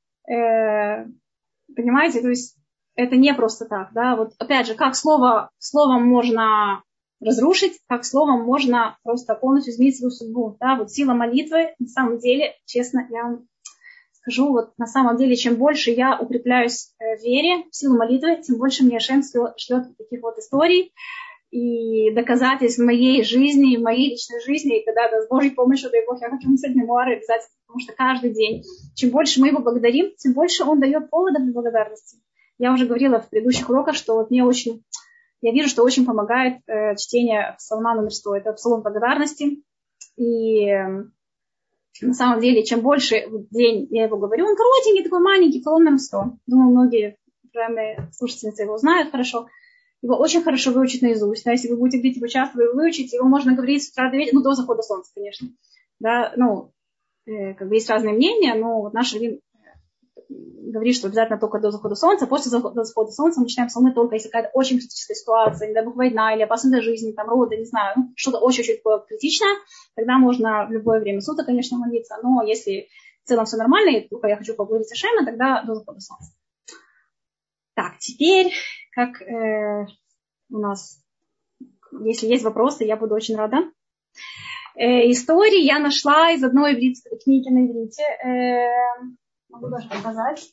Speaker 1: Э, понимаете, то есть это не просто так, да. Вот опять же, как слово, словом можно разрушить, как словом можно просто полностью изменить свою судьбу, да. Вот сила молитвы, на самом деле, честно, я вам скажу, вот на самом деле, чем больше я укрепляюсь в вере, в силу молитвы, тем больше мне Ашем шлет таких вот историй и доказательств в моей жизни, в моей личной жизни, и когда, да, с Божьей помощью, дай Бог, я хочу написать мемуары обязательно, потому что каждый день, чем больше мы его благодарим, тем больше он дает поводов для благодарности. Я уже говорила в предыдущих уроках, что вот мне очень, я вижу, что очень помогает э, чтение Псалма номер сто, это Псалом благодарности, и э, на самом деле, чем больше в день я его говорю, он коротенький, такой маленький, Псалом номер сто, думаю, многие уважаемые слушательницы его знают хорошо. Его очень хорошо выучить наизусть. Да, если вы будете где-то его часто выучить, его можно говорить с утра до вечера, ну, до захода солнца, конечно. Да, ну, э, как бы есть разные мнения, но вот наш раввин говорит, что обязательно только до захода солнца. После захода, захода солнца мы читаем псалмы только если какая-то очень критическая ситуация, не дай бог война или опасность для жизни, там, роды, не знаю, ну, что-то очень-очень такое критичное, тогда можно в любое время суток, конечно, молиться. Но если целом все нормально, и только я хочу поблагодарить Ашема, тогда до захода солнца. Так, теперь, как э, у нас, если есть вопросы, я буду очень рада. Э, истории я нашла из одной ивритской книги на иврите. Э, могу даже показать.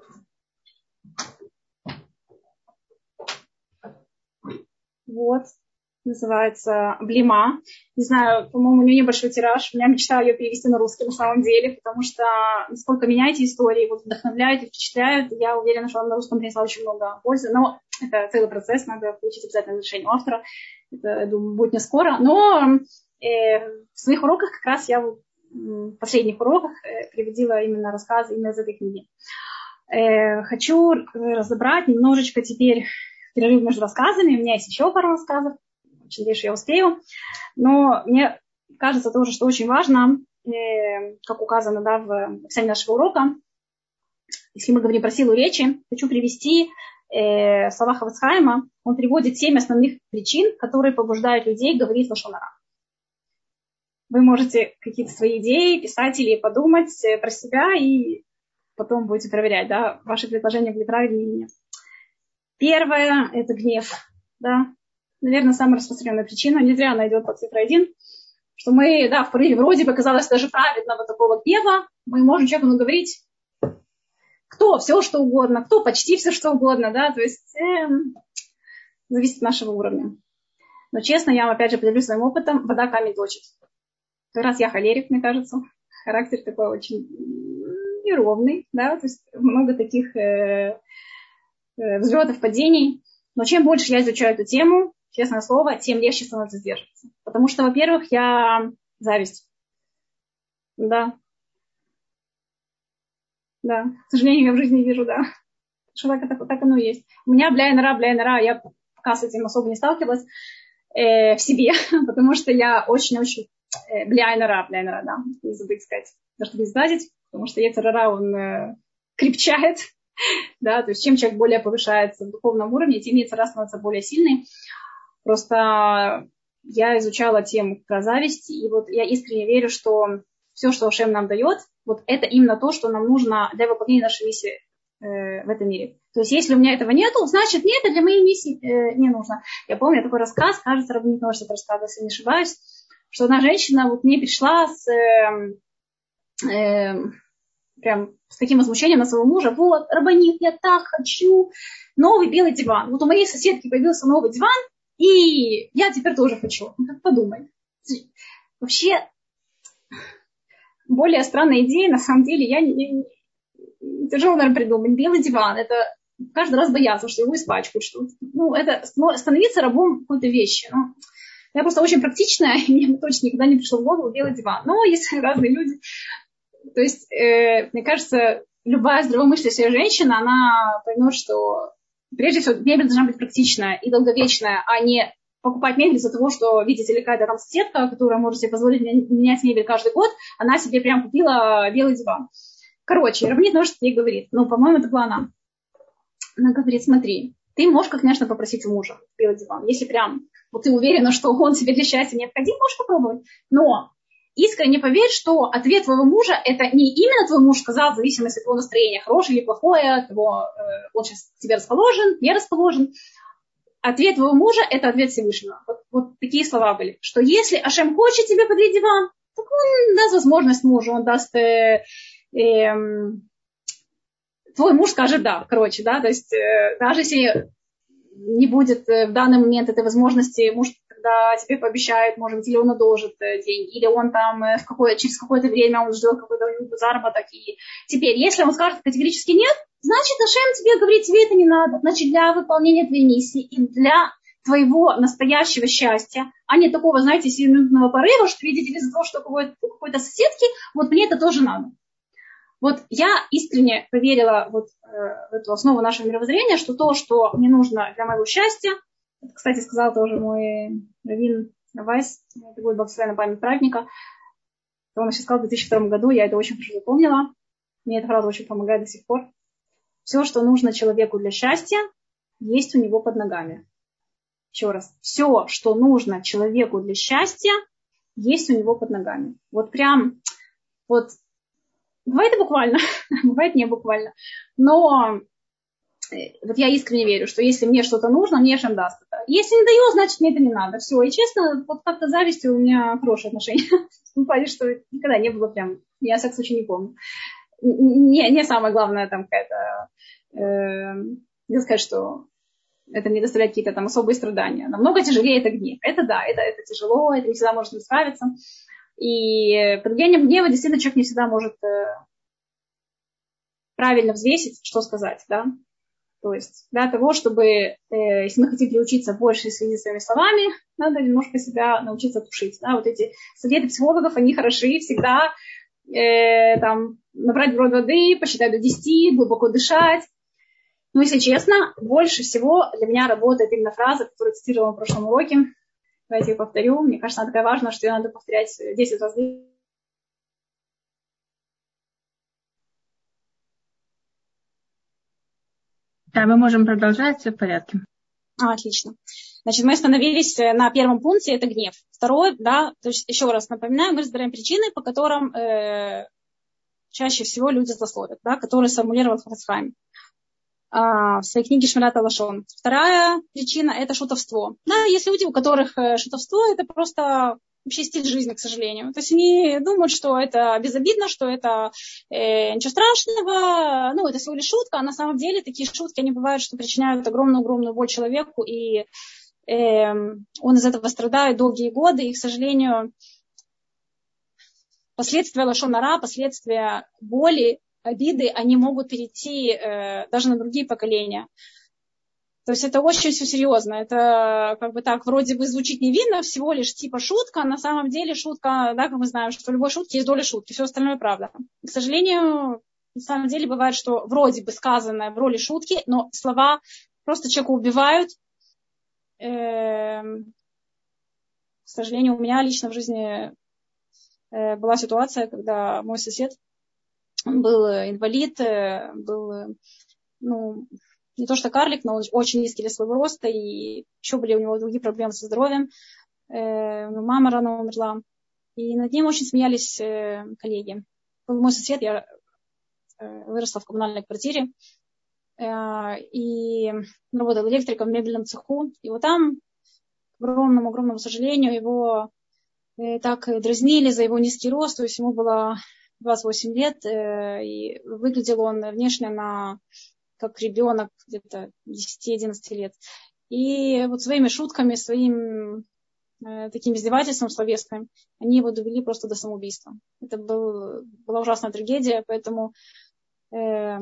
Speaker 1: Вот. Называется «Блима». Не знаю, по-моему, у нее небольшой тираж. У меня мечта ее перевести на русский на самом деле, потому что насколько меня эти истории вот, вдохновляют и впечатляют, я уверена, что она на русском принесла очень много пользы. Но это целый процесс, надо получить обязательно разрешение у автора. Это, я думаю, будет не скоро. Но э, в своих уроках как раз я в последних уроках э, приводила именно рассказы именно из этой книги. Э, хочу разобрать немножечко теперь перерыв между рассказами. У меня есть еще пару рассказов. Очень надеюсь, я успею. Но мне кажется тоже, что очень важно, э, как указано, да, в описании нашего урока, если мы говорим про силу речи, хочу привести э, слова Хафец Хаима. Он приводит семь основных причин, которые побуждают людей говорить лашон ара. Вы можете какие-то свои идеи писать или подумать про себя, и потом будете проверять, да, ваши предложения были правильные или нет. Первое – это гнев, да. Наверное, самая распространенная причина, не зря она идет по цифре один, что мы, да, в порыве вроде бы казалось даже праведного такого гнева, мы можем человеку говорить, кто все что угодно, кто почти все что угодно, да, то есть э, зависит от нашего уровня. Но честно, я вам опять же поделюсь своим опытом, вода камень точит. Раз я холерик, мне кажется, характер такой очень неровный, да, то есть много таких э, э, взлетов, падений, но чем больше я изучаю эту тему, честное слово, тем легче становится сдерживаться. Потому что, во-первых, я зависть. Да. Да. К сожалению, я в жизни не вижу, да. Что так, так, так оно и есть. У меня бляй-нара, бляй-нара, я пока с этим особо не сталкивалась э, в себе, потому что я очень-очень э, бляй-нара, бляй-нара, да. Не забыть сказать, за что не сглазить, потому что ецер-ара, он э, крепчает, да, то есть чем человек более повышается в духовном уровне, тем ецер-ара становится более сильный. Просто я изучала тему про зависть, и вот я искренне верю, что все, что Ашем нам дает, вот это именно то, что нам нужно для выполнения нашей миссии э, в этом мире. То есть если у меня этого нету, значит, нет, это для моей миссии э, не нужно. Я помню такой рассказ, кажется, Рабанит может это рассказывать, если не ошибаюсь, что одна женщина вот мне пришла с, э, э, прям с таким возмущением на своего мужа, вот, Рабанит, я так хочу новый белый диван. Вот у моей соседки появился новый диван, и я теперь тоже хочу. Ну, так подумай. Вообще, более странная идея, на самом деле, я не, не, не тяжело, наверное, придумать. Белый диван, это каждый раз бояться, что его испачкают. Что, ну, это становиться рабом какой-то вещи. Ну, я просто очень практичная, и мне точно никогда не пришло в голову белый диван. Но есть разные люди. То есть, э, мне кажется, любая здравомыслящая женщина, она поймет, что прежде всего, мебель должна быть практичная и долговечная, а не покупать мебель из-за того, что, видите ли, какая-то там соседка, которая может себе позволить менять мебель каждый год, она себе прям купила белый диван. Короче, Рабанит Ножит ей говорит, ну, по-моему, это была она. Она говорит, смотри, ты можешь, конечно, попросить у мужа белый диван, если прям вот ты уверена, что он тебе для счастья необходим, можешь попробовать. Но искренне поверь, что ответ твоего мужа это не именно твой муж сказал, в зависимости от твоего настроения, хорошее или плохое, того, э, он сейчас к тебе расположен, не расположен. Ответ твоего мужа это ответ Всевышнего. Вот, вот такие слова были, что если Ашем хочет тебе подарить диван, так он даст возможность мужу, он даст... Э, э, твой муж скажет да, короче, да, то есть э, даже если не будет э, в данный момент этой возможности, муж когда тебе пообещает, может быть, или он одолжит деньги, или он там в какое, через какое-то время он ждет какой-то заработок. И теперь, если он скажет категорически нет, значит, Ашем тебе говорит, тебе это не надо. Значит, для выполнения твоей миссии и для твоего настоящего счастья, а не такого, знаете, сиюминутного порыва, что, видите, из-за того, что какой-то, какой-то соседки, вот мне это тоже надо. Вот я искренне поверила вот, э, в эту основу нашего мировоззрения, что то, что мне нужно для моего счастья, это, кстати, сказал тоже мой раввин Вайс, это будет благословенная память праведника, он еще сказал в две тысячи втором году, я это очень хорошо запомнила, мне эта фраза очень помогает до сих пор. Все, что нужно человеку для счастья, есть у него под ногами. Еще раз, все, что нужно человеку для счастья, есть у него под ногами. Вот прям, вот Бывает и буквально, бывает не буквально. Но вот я искренне верю, что если мне что-то нужно, мне Ашем даст это. Если не даю, значит мне это не надо. Все. И честно, вот как-то с завистью у меня хорошие отношения. В том плане, что никогда не было прям, я, в всяком случае, не помню. Не, не самое главное там какая-то, э, не сказать, что это мне доставляет какие-то там особые страдания. Намного тяжелее это гнев. Это да, это, это тяжело, это не всегда может справиться. И под влиянием гнева действительно человек не всегда может э, правильно взвесить, что сказать, да. То есть для того, чтобы, э, если мы хотим приучиться больше следить своими словами, надо немножко себя научиться тушить. Да? Вот эти советы психологов, они хороши всегда. Э, там, набрать в рот воды, посчитать до десяти, глубоко дышать. Но, если честно, больше всего для меня работает именно фраза, которую я цитировала в прошлом уроке. Давайте ее повторю. Мне кажется, она такая важная, что ее надо повторять десять раз.
Speaker 2: Да, мы можем продолжать, все в порядке.
Speaker 1: А, отлично. Значит, мы остановились на первом пункте, это гнев. Второй, да, то есть еще раз напоминаю, мы разбираем причины, по которым э, чаще всего люди злословят, да, которые сформулировал Хафец-Хаим а, в своей книге Шмират ха-Лашон. Вторая причина – это шутовство. Да, есть люди, у которых шутовство – это просто вообще стиль жизни, к сожалению. То есть они думают, что это безобидно, что это э, ничего страшного, ну, это всего лишь шутка, а на самом деле такие шутки, они бывают, что причиняют огромную-огромную боль человеку, и э, он из этого страдает долгие годы, и, к сожалению, последствия лашон ара, последствия боли, обиды, они могут перейти э, даже на другие поколения. То есть это очень все серьезно. Это как бы так вроде бы звучит невинно, всего лишь типа шутка. А на самом деле шутка, да, как мы знаем, что в любой шутке есть доля шутки. Все остальное правда. К сожалению, на самом деле бывает, что вроде бы сказанное в роли шутки, но слова просто человека убивают. Эм, к сожалению, у меня лично в жизни э, была ситуация, когда мой сосед, он был инвалид, э, был, ну, не то что карлик, но он очень низкий для своего роста, и еще были у него другие проблемы со здоровьем. Э, мама рано умерла. И над ним очень смеялись э, коллеги. Был мой сосед, я э, выросла в коммунальной квартире, э, и работал электриком в мебельном цеху. И вот там, к огромному, огромному сожалению, его э, так дразнили за его низкий рост, то есть ему было двадцать восемь лет, э, и выглядел он внешне на... как ребенок где-то десять-одиннадцать лет. И вот своими шутками, своим э, таким издевательством словесным, они его довели просто до самоубийства. Это был, была ужасная трагедия, поэтому э,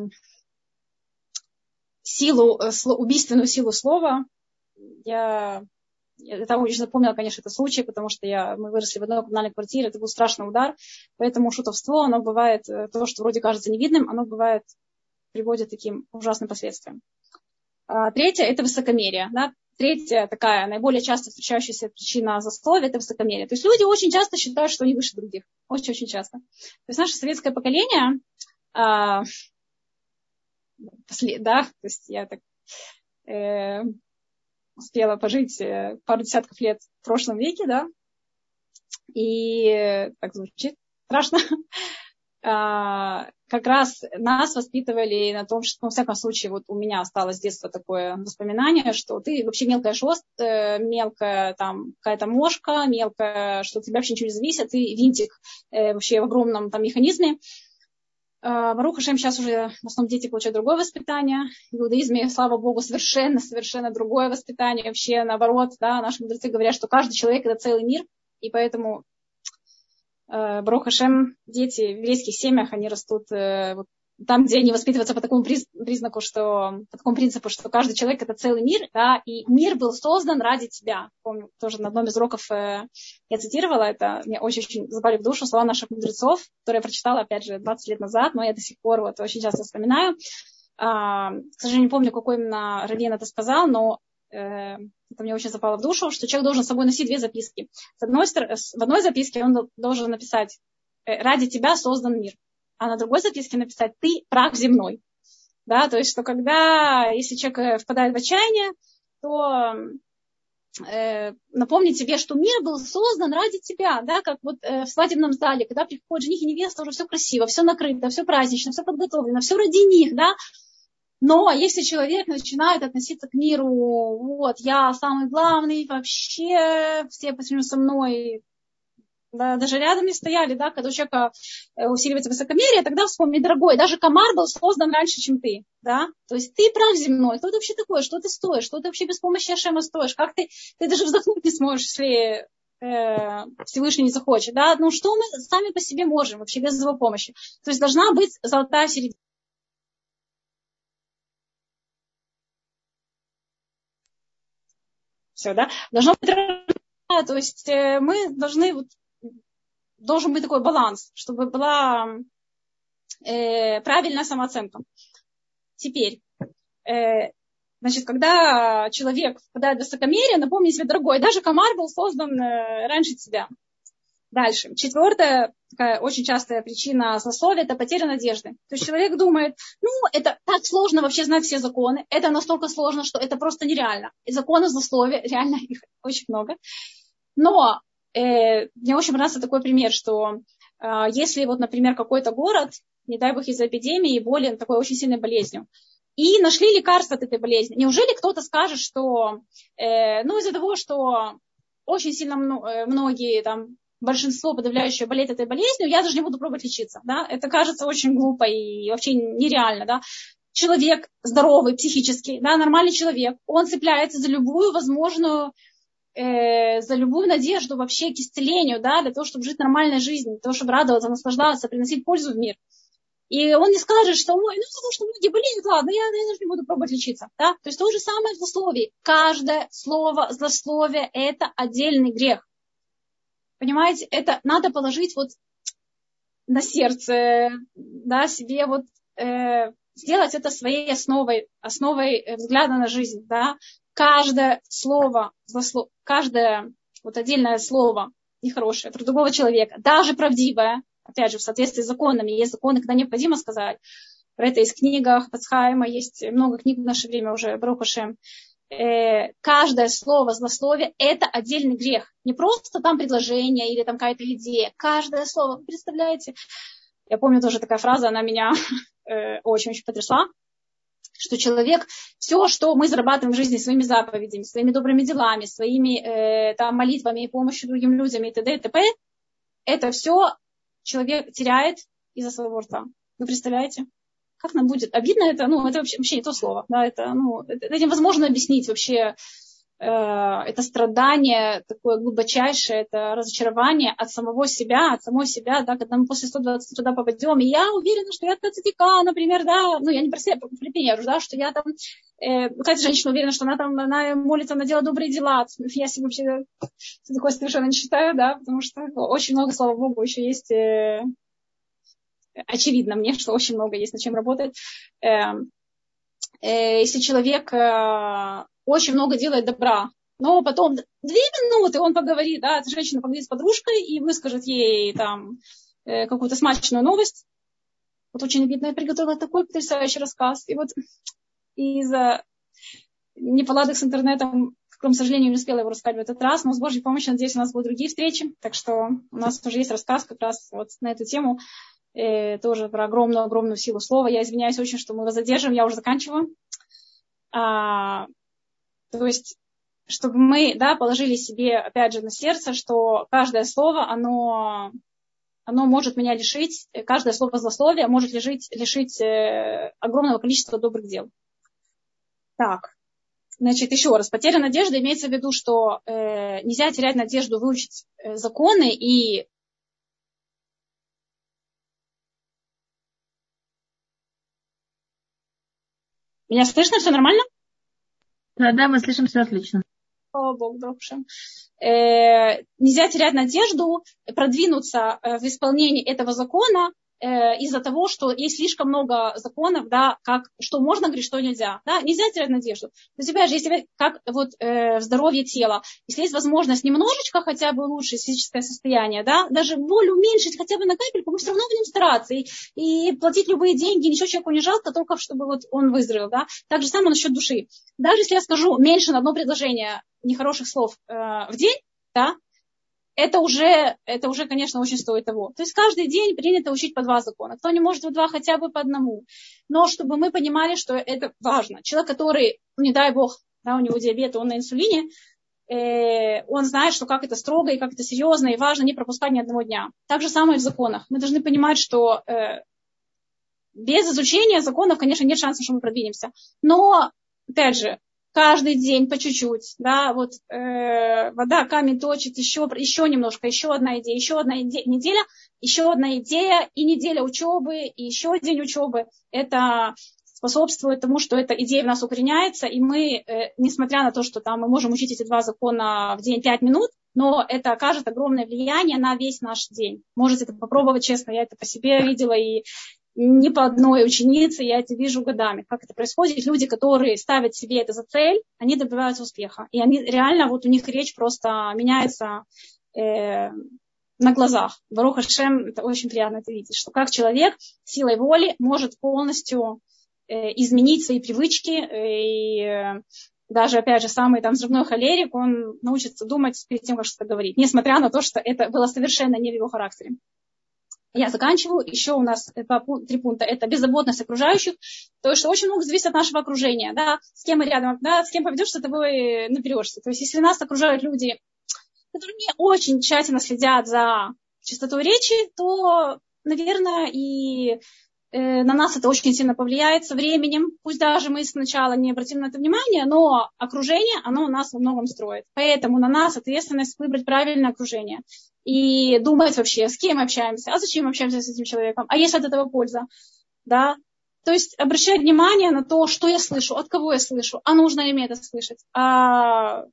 Speaker 1: силу, э, сло, убийственную силу слова я... Я там очень запомнила, конечно, этот случай, потому что я, мы выросли в одной коммунальной квартире, это был страшный удар, поэтому шутовство, оно бывает, то, что вроде кажется невидным, оно бывает приводит к таким ужасным последствиям. А, третье – это высокомерие. Да? Третья такая наиболее часто встречающаяся причина злословия – это высокомерие. То есть люди очень часто считают, что они выше других. Очень-очень часто. То есть наше советское поколение, а, после, да, то есть я так э, успела пожить э, пару десятков лет в прошлом веке, да, и э, так звучит страшно. Как раз нас воспитывали на том, что, ну, во всяком случае, вот у меня осталось с детства такое воспоминание, что ты вообще мелкая шост, мелкая там какая-то мошка, мелкая, что от тебя вообще ничего не зависит, ты винтик э, вообще в огромном там механизме. Барух Ашем, сейчас уже в основном дети получают другое воспитание. В иудаизме, слава Богу, совершенно, совершенно другое воспитание. Вообще, наоборот, да, наши мудрецы говорят, что каждый человек – это целый мир, и поэтому Барух Ашем, дети в еврейских семьях, они растут э, вот, там, где они воспитываются по такому признаку, что, по такому принципу, что каждый человек – это целый мир, да, и мир был создан ради тебя. Помню, тоже на одном из уроков э, я цитировала это, мне очень-очень запали в душу слова наших мудрецов, которые я прочитала, опять же, двадцать лет назад, но я до сих пор вот очень часто вспоминаю. А, к сожалению, не помню, какой именно раввин это сказал, но э, это мне очень запало в душу, что человек должен с собой носить две записки. С одной стороны, в одной записке он должен написать «Ради тебя создан мир», а на другой записке написать «Ты прах земной». Да, то есть, что когда, если человек впадает в отчаяние, то э, напомнить себе, что мир был создан ради тебя, да, как вот э, в свадебном зале, когда приходят жених и невеста, уже все красиво, все накрыто, все празднично, все подготовлено, все ради них, да. Но если человек начинает относиться к миру, вот, я самый главный, вообще все по сравнению со мной, да, даже рядом не стояли, да, когда у человека усиливается высокомерие, тогда вспомни, дорогой, даже комар был создан раньше, чем ты, да, то есть ты прав земной, кто ты вообще такой, что ты стоишь, что ты вообще без помощи Ашема стоишь, как ты, ты даже вздохнуть не сможешь, если э, Всевышний не захочет, да, ну что мы сами по себе можем, вообще без его помощи, то есть должна быть золотая середина. Все, да, должно быть, то есть э, мы должны вот, должен быть такой баланс, чтобы была э, правильная самооценка. Теперь, э, значит, когда человек впадает в высокомерие, напомни себе, дорогой, даже комар был создан э, раньше тебя. Дальше. Четвертая, такая очень частая причина злословия – это потеря надежды. То есть человек думает, ну, это так сложно вообще знать все законы, это настолько сложно, что это просто нереально. И законы злословия, реально их очень много. Но Э, мне очень нравится такой пример, что э, если вот, например, какой-то город, не дай бог из-за эпидемии, болен такой очень сильной болезнью, и нашли лекарство от этой болезни, неужели кто-то скажет, что э, ну, из-за того, что очень сильно многие, там, большинство подавляющее болеет этой болезнью, я даже не буду пробовать лечиться, да? Это кажется очень глупо и вообще нереально, да? Человек здоровый, психически, да, нормальный человек, он цепляется за любую возможную за любую надежду вообще к исцелению, да, для того, чтобы жить нормальной жизнью, для того, чтобы радоваться, наслаждаться, приносить пользу в мир. И он не скажет, что, ой, ну, потому что люди болеют, ладно, я, я даже не буду пробовать лечиться. Да? То есть то же самое в злословии. Каждое слово злословие – это отдельный грех. Понимаете, это надо положить вот на сердце, да, себе вот, э, сделать это своей основой, основой взгляда на жизнь, да. Каждое слово, злослов... каждое вот отдельное слово нехорошее про другого человека, даже правдивое, опять же, в соответствии с законами, есть законы, когда необходимо сказать, про это есть в книгах Пацхайма, есть много книг в наше время уже, Барух Ашем. Э, каждое слово злословие – это отдельный грех. Не просто там предложение или там какая-то идея. Каждое слово, вы представляете? Я помню тоже такая фраза, она меня очень-очень потрясла, что человек, все, что мы зарабатываем в жизни своими заповедями, своими добрыми делами, своими э, там, молитвами и помощью другим людям и т.д. и т.п., это все человек теряет из-за своего рта. Вы представляете? Как нам будет обидно это? Ну, это вообще, вообще не то слово. Да, это, ну, это, это невозможно объяснить вообще. Э, это страдание такое глубочайшее, это разочарование от самого себя, от самой себя, да, когда мы после сто двадцать туда попадем, и я уверена, что я цадика, например, да, ну, я не про себя, про пример, да, что я там, э, какая-то женщина уверена, что она там, она молится, она делает добрые дела, я себе вообще такое совершенно не считаю, да, потому что очень много, слава богу, еще есть, э, очевидно мне, что очень много есть над чем работать. Э, э, если человек э, очень много делает добра, но потом две минуты он поговорит, да, эта женщина поговорит с подружкой и выскажет ей там э, какую-то смачную новость. Вот очень обидно, я приготовила такой потрясающий рассказ. И вот из-за неполадок с интернетом, к какому сожалению, не успела его рассказать в этот раз, но с Божьей помощью, надеюсь, у нас будут другие встречи. Так что у нас тоже есть рассказ как раз вот на эту тему, э, тоже про огромную-огромную силу слова. Я извиняюсь очень, что мы его задержим, я уже заканчиваю. А, то есть, чтобы мы, да, положили себе, опять же, на сердце, что каждое слово, оно, оно может меня лишить, каждое слово злословия может лишить, лишить э, огромного количества добрых дел. Так, значит, еще раз, потеря надежды имеется в виду, что э, нельзя терять надежду выучить э, законы и Меня слышно? Все нормально?
Speaker 2: Да, да, мы слышим все отлично.
Speaker 1: Слава Богу, Богушем. Э, нельзя терять надежду продвинуться в исполнении этого закона э, из-за того, что есть слишком много законов, да, как, что можно говорить, что нельзя. Да? Нельзя терять надежду. То есть, опять же, если как вот, э, в здоровье тела, если есть возможность немножечко хотя бы улучшить физическое состояние, да, даже боль уменьшить хотя бы на капельку, мы все равно будем стараться и, и платить любые деньги, ничего человеку не жалко, только чтобы вот он выздоровел. Да? Так же самое насчет души. Даже если я скажу меньше на одно предложение, нехороших слов э, в день, да, это уже, это уже, конечно, очень стоит того. То есть каждый день принято учить по два закона. Кто не может в два, хотя бы по одному. Но чтобы мы понимали, что это важно. Человек, который, не дай бог, да, у него диабет, он на инсулине, э, он знает, что как это строго и как это серьезно и важно не пропускать ни одного дня. Так же самое в законах. Мы должны понимать, что э, без изучения законов, конечно, нет шансов, что мы продвинемся. Но, опять же, каждый день по чуть-чуть, да, вот э, вода камень точит, еще, еще немножко, еще одна идея, еще одна иде- неделя, еще одна идея, и неделя учебы, и еще день учебы. Это способствует тому, что эта идея в нас укореняется, и мы, э, несмотря на то, что там мы можем учить эти два закона в день пять минут, но это окажет огромное влияние на весь наш день. Можете это попробовать, честно, я это по себе видела, и не по одной ученице, я это вижу годами, как это происходит. Люди, которые ставят себе это за цель, они добиваются успеха. И они реально, вот у них речь просто меняется э, на глазах. Барух ха-Шем, это очень приятно это видеть, что как человек силой воли может полностью э, изменить свои привычки. И э, даже, опять же, самый там взрывной холерик, он научится думать перед тем, как что-то говорить, несмотря на то, что это было совершенно не в его характере. Я заканчиваю. Еще у нас три пункта. Это беззаботность окружающих. То есть, что очень много зависит от нашего окружения. Да? С кем мы рядом, да? С кем поведешься, с тобой наберешься. То есть, если нас окружают люди, которые не очень тщательно следят за чистотой речи, то, наверное, и э, на нас это очень сильно повлияет со временем. Пусть даже мы сначала не обратим на это внимание, но окружение, оно нас во многом строит. Поэтому на нас ответственность выбрать правильное окружение. И думать вообще, с кем мы общаемся, а зачем мы общаемся с этим человеком, а есть от этого польза, да. То есть обращать внимание на то, что я слышу, от кого я слышу, а нужно ли мне это слышать. А,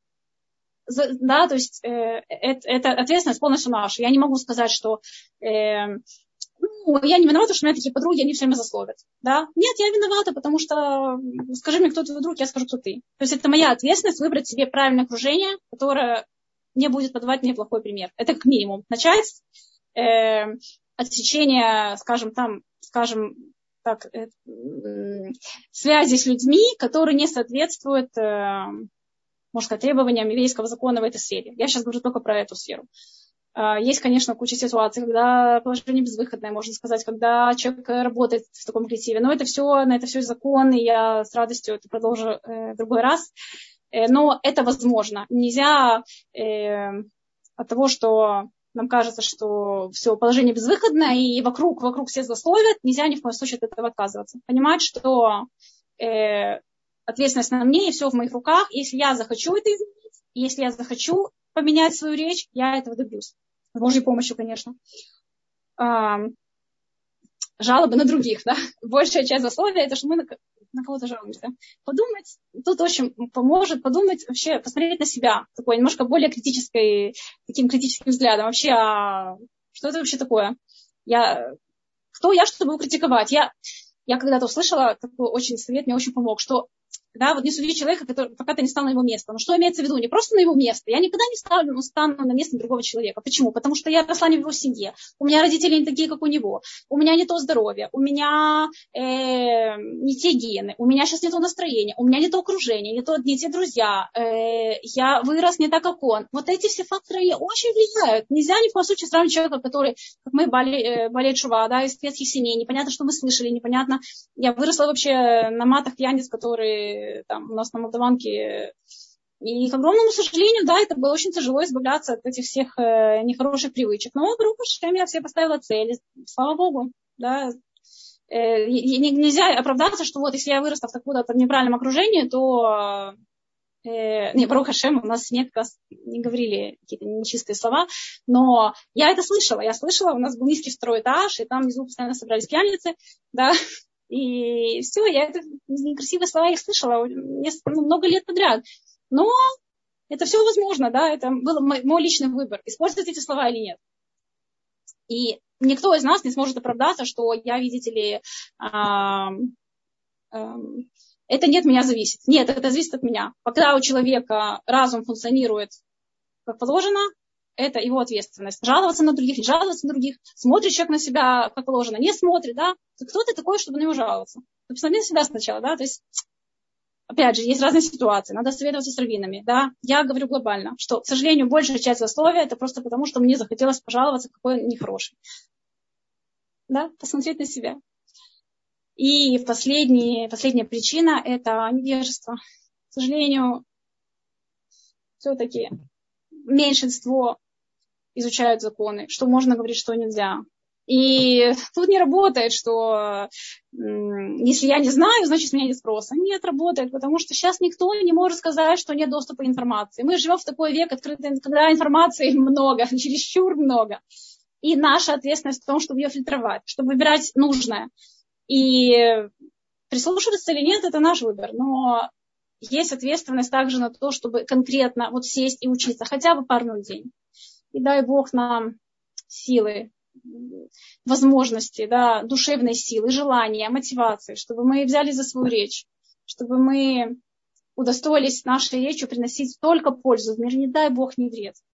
Speaker 1: да, то есть э, это, это ответственность полностью наша. Я не могу сказать, что э, ну, я не виновата, что у меня такие подруги, они все время засловят. Да? Нет, я виновата, потому что скажи мне, кто твой друг, я скажу, кто ты. То есть это моя ответственность выбрать себе правильное окружение, которое не будет подавать мне плохой пример. Это как минимум. Начать э, отсечение, скажем, там, скажем, так, э, э, связи с людьми, которые не соответствуют, э, можно сказать, требованиям еврейского закона в этой сфере. Я сейчас говорю только про эту сферу. Э, есть, конечно, куча ситуаций, когда положение безвыходное, можно сказать, когда человек работает в таком коллективе. Но это все, на это все закон, и я с радостью это продолжу э, в другой раз. Но это возможно. Нельзя э, от того, что нам кажется, что все, положение безвыходное, и вокруг, вокруг все злословят, нельзя ни в коем случае от этого отказываться. Понимать, что э, ответственность на мне, и все в моих руках. Если я захочу это изменить, если я захочу поменять свою речь, я этого добьюсь. С Божьей помощью, конечно. А, жалобы на других, да. Большая часть злословия, это что мы на, на кого-то жалуемся. Подумать, тут очень поможет подумать, вообще посмотреть на себя, такой немножко более критической, таким критическим взглядом. Вообще, а что это вообще такое? Я, кто я, чтобы его критиковать? Я, я когда-то услышала такой очень совет, мне очень помог, что да, вот не суди человека, который, пока ты не стал на его место. Но что имеется в виду? Не просто на его место. Я никогда не ставлю, но стану на место другого человека. Почему? Потому что я росла не в его семье. У меня родители не такие, как у него. У меня не то здоровье. У меня э, не те гены. У меня сейчас не то настроение. У меня не то окружение, не, то, не те друзья. Э, я вырос не так, как он. Вот эти все факторы очень влияют. Нельзя ни в коем случае сравнивать человека, который, как мы, болеет боле шува, да, из светских семей. Непонятно, что мы слышали, непонятно. Я выросла вообще на матах пьяниц, которые там у нас на Молдаванке. И, к огромному сожалению, да, это было очень тяжело избавляться от этих всех э, нехороших привычек. Но, Барух ха-Шем, я все поставила цели. Слава Богу, да. Э, нельзя оправдаться, что вот если я выросла в таком-то неправильном окружении, то... Э, не, Барух ха-Шем, у нас в семье как раз не говорили какие-то нечистые слова, но я это слышала. Я слышала, у нас был низкий второй этаж, и там внизу постоянно собрались пьяницы, да. И все, я это некрасивые слова их слышала много лет подряд. Но это все возможно, да, это был мой, мой личный выбор, использовать эти слова или нет. И никто из нас не сможет оправдаться, что я, видите ли, а, а, это не от меня зависит. Нет, это зависит от меня. Когда у человека разум функционирует как положено, это его ответственность. Жаловаться на других, не жаловаться на других. Смотрит человек на себя, как положено, не смотрит, да. Кто ты такой, чтобы на него жаловаться? Ты посмотри на себя сначала, да. То есть опять же, есть разные ситуации, надо советоваться с раввинами, да. Я говорю глобально, что, к сожалению, большая часть злословия это просто потому, что мне захотелось пожаловаться, какой он нехороший. Да, посмотреть на себя. И последняя, последняя причина это невежество. К сожалению, все-таки меньшинство изучают законы, что можно говорить, что нельзя. И тут не работает, что м, если я не знаю, значит, с меня нет спроса. Нет, работает, потому что сейчас никто не может сказать, что нет доступа к информации. Мы живем в такой век, открытый, когда информации много, чересчур много. И наша ответственность в том, чтобы ее фильтровать, чтобы выбирать нужное. И прислушиваться или нет, это наш выбор. Но есть ответственность также на то, чтобы конкретно вот сесть и учиться хотя бы пару дней. И дай Бог нам силы, возможности, да, душевной силы, желания, мотивации, чтобы мы взяли за свою речь, чтобы мы удостоились нашей речью приносить только пользу в мир, не дай Бог, не вред.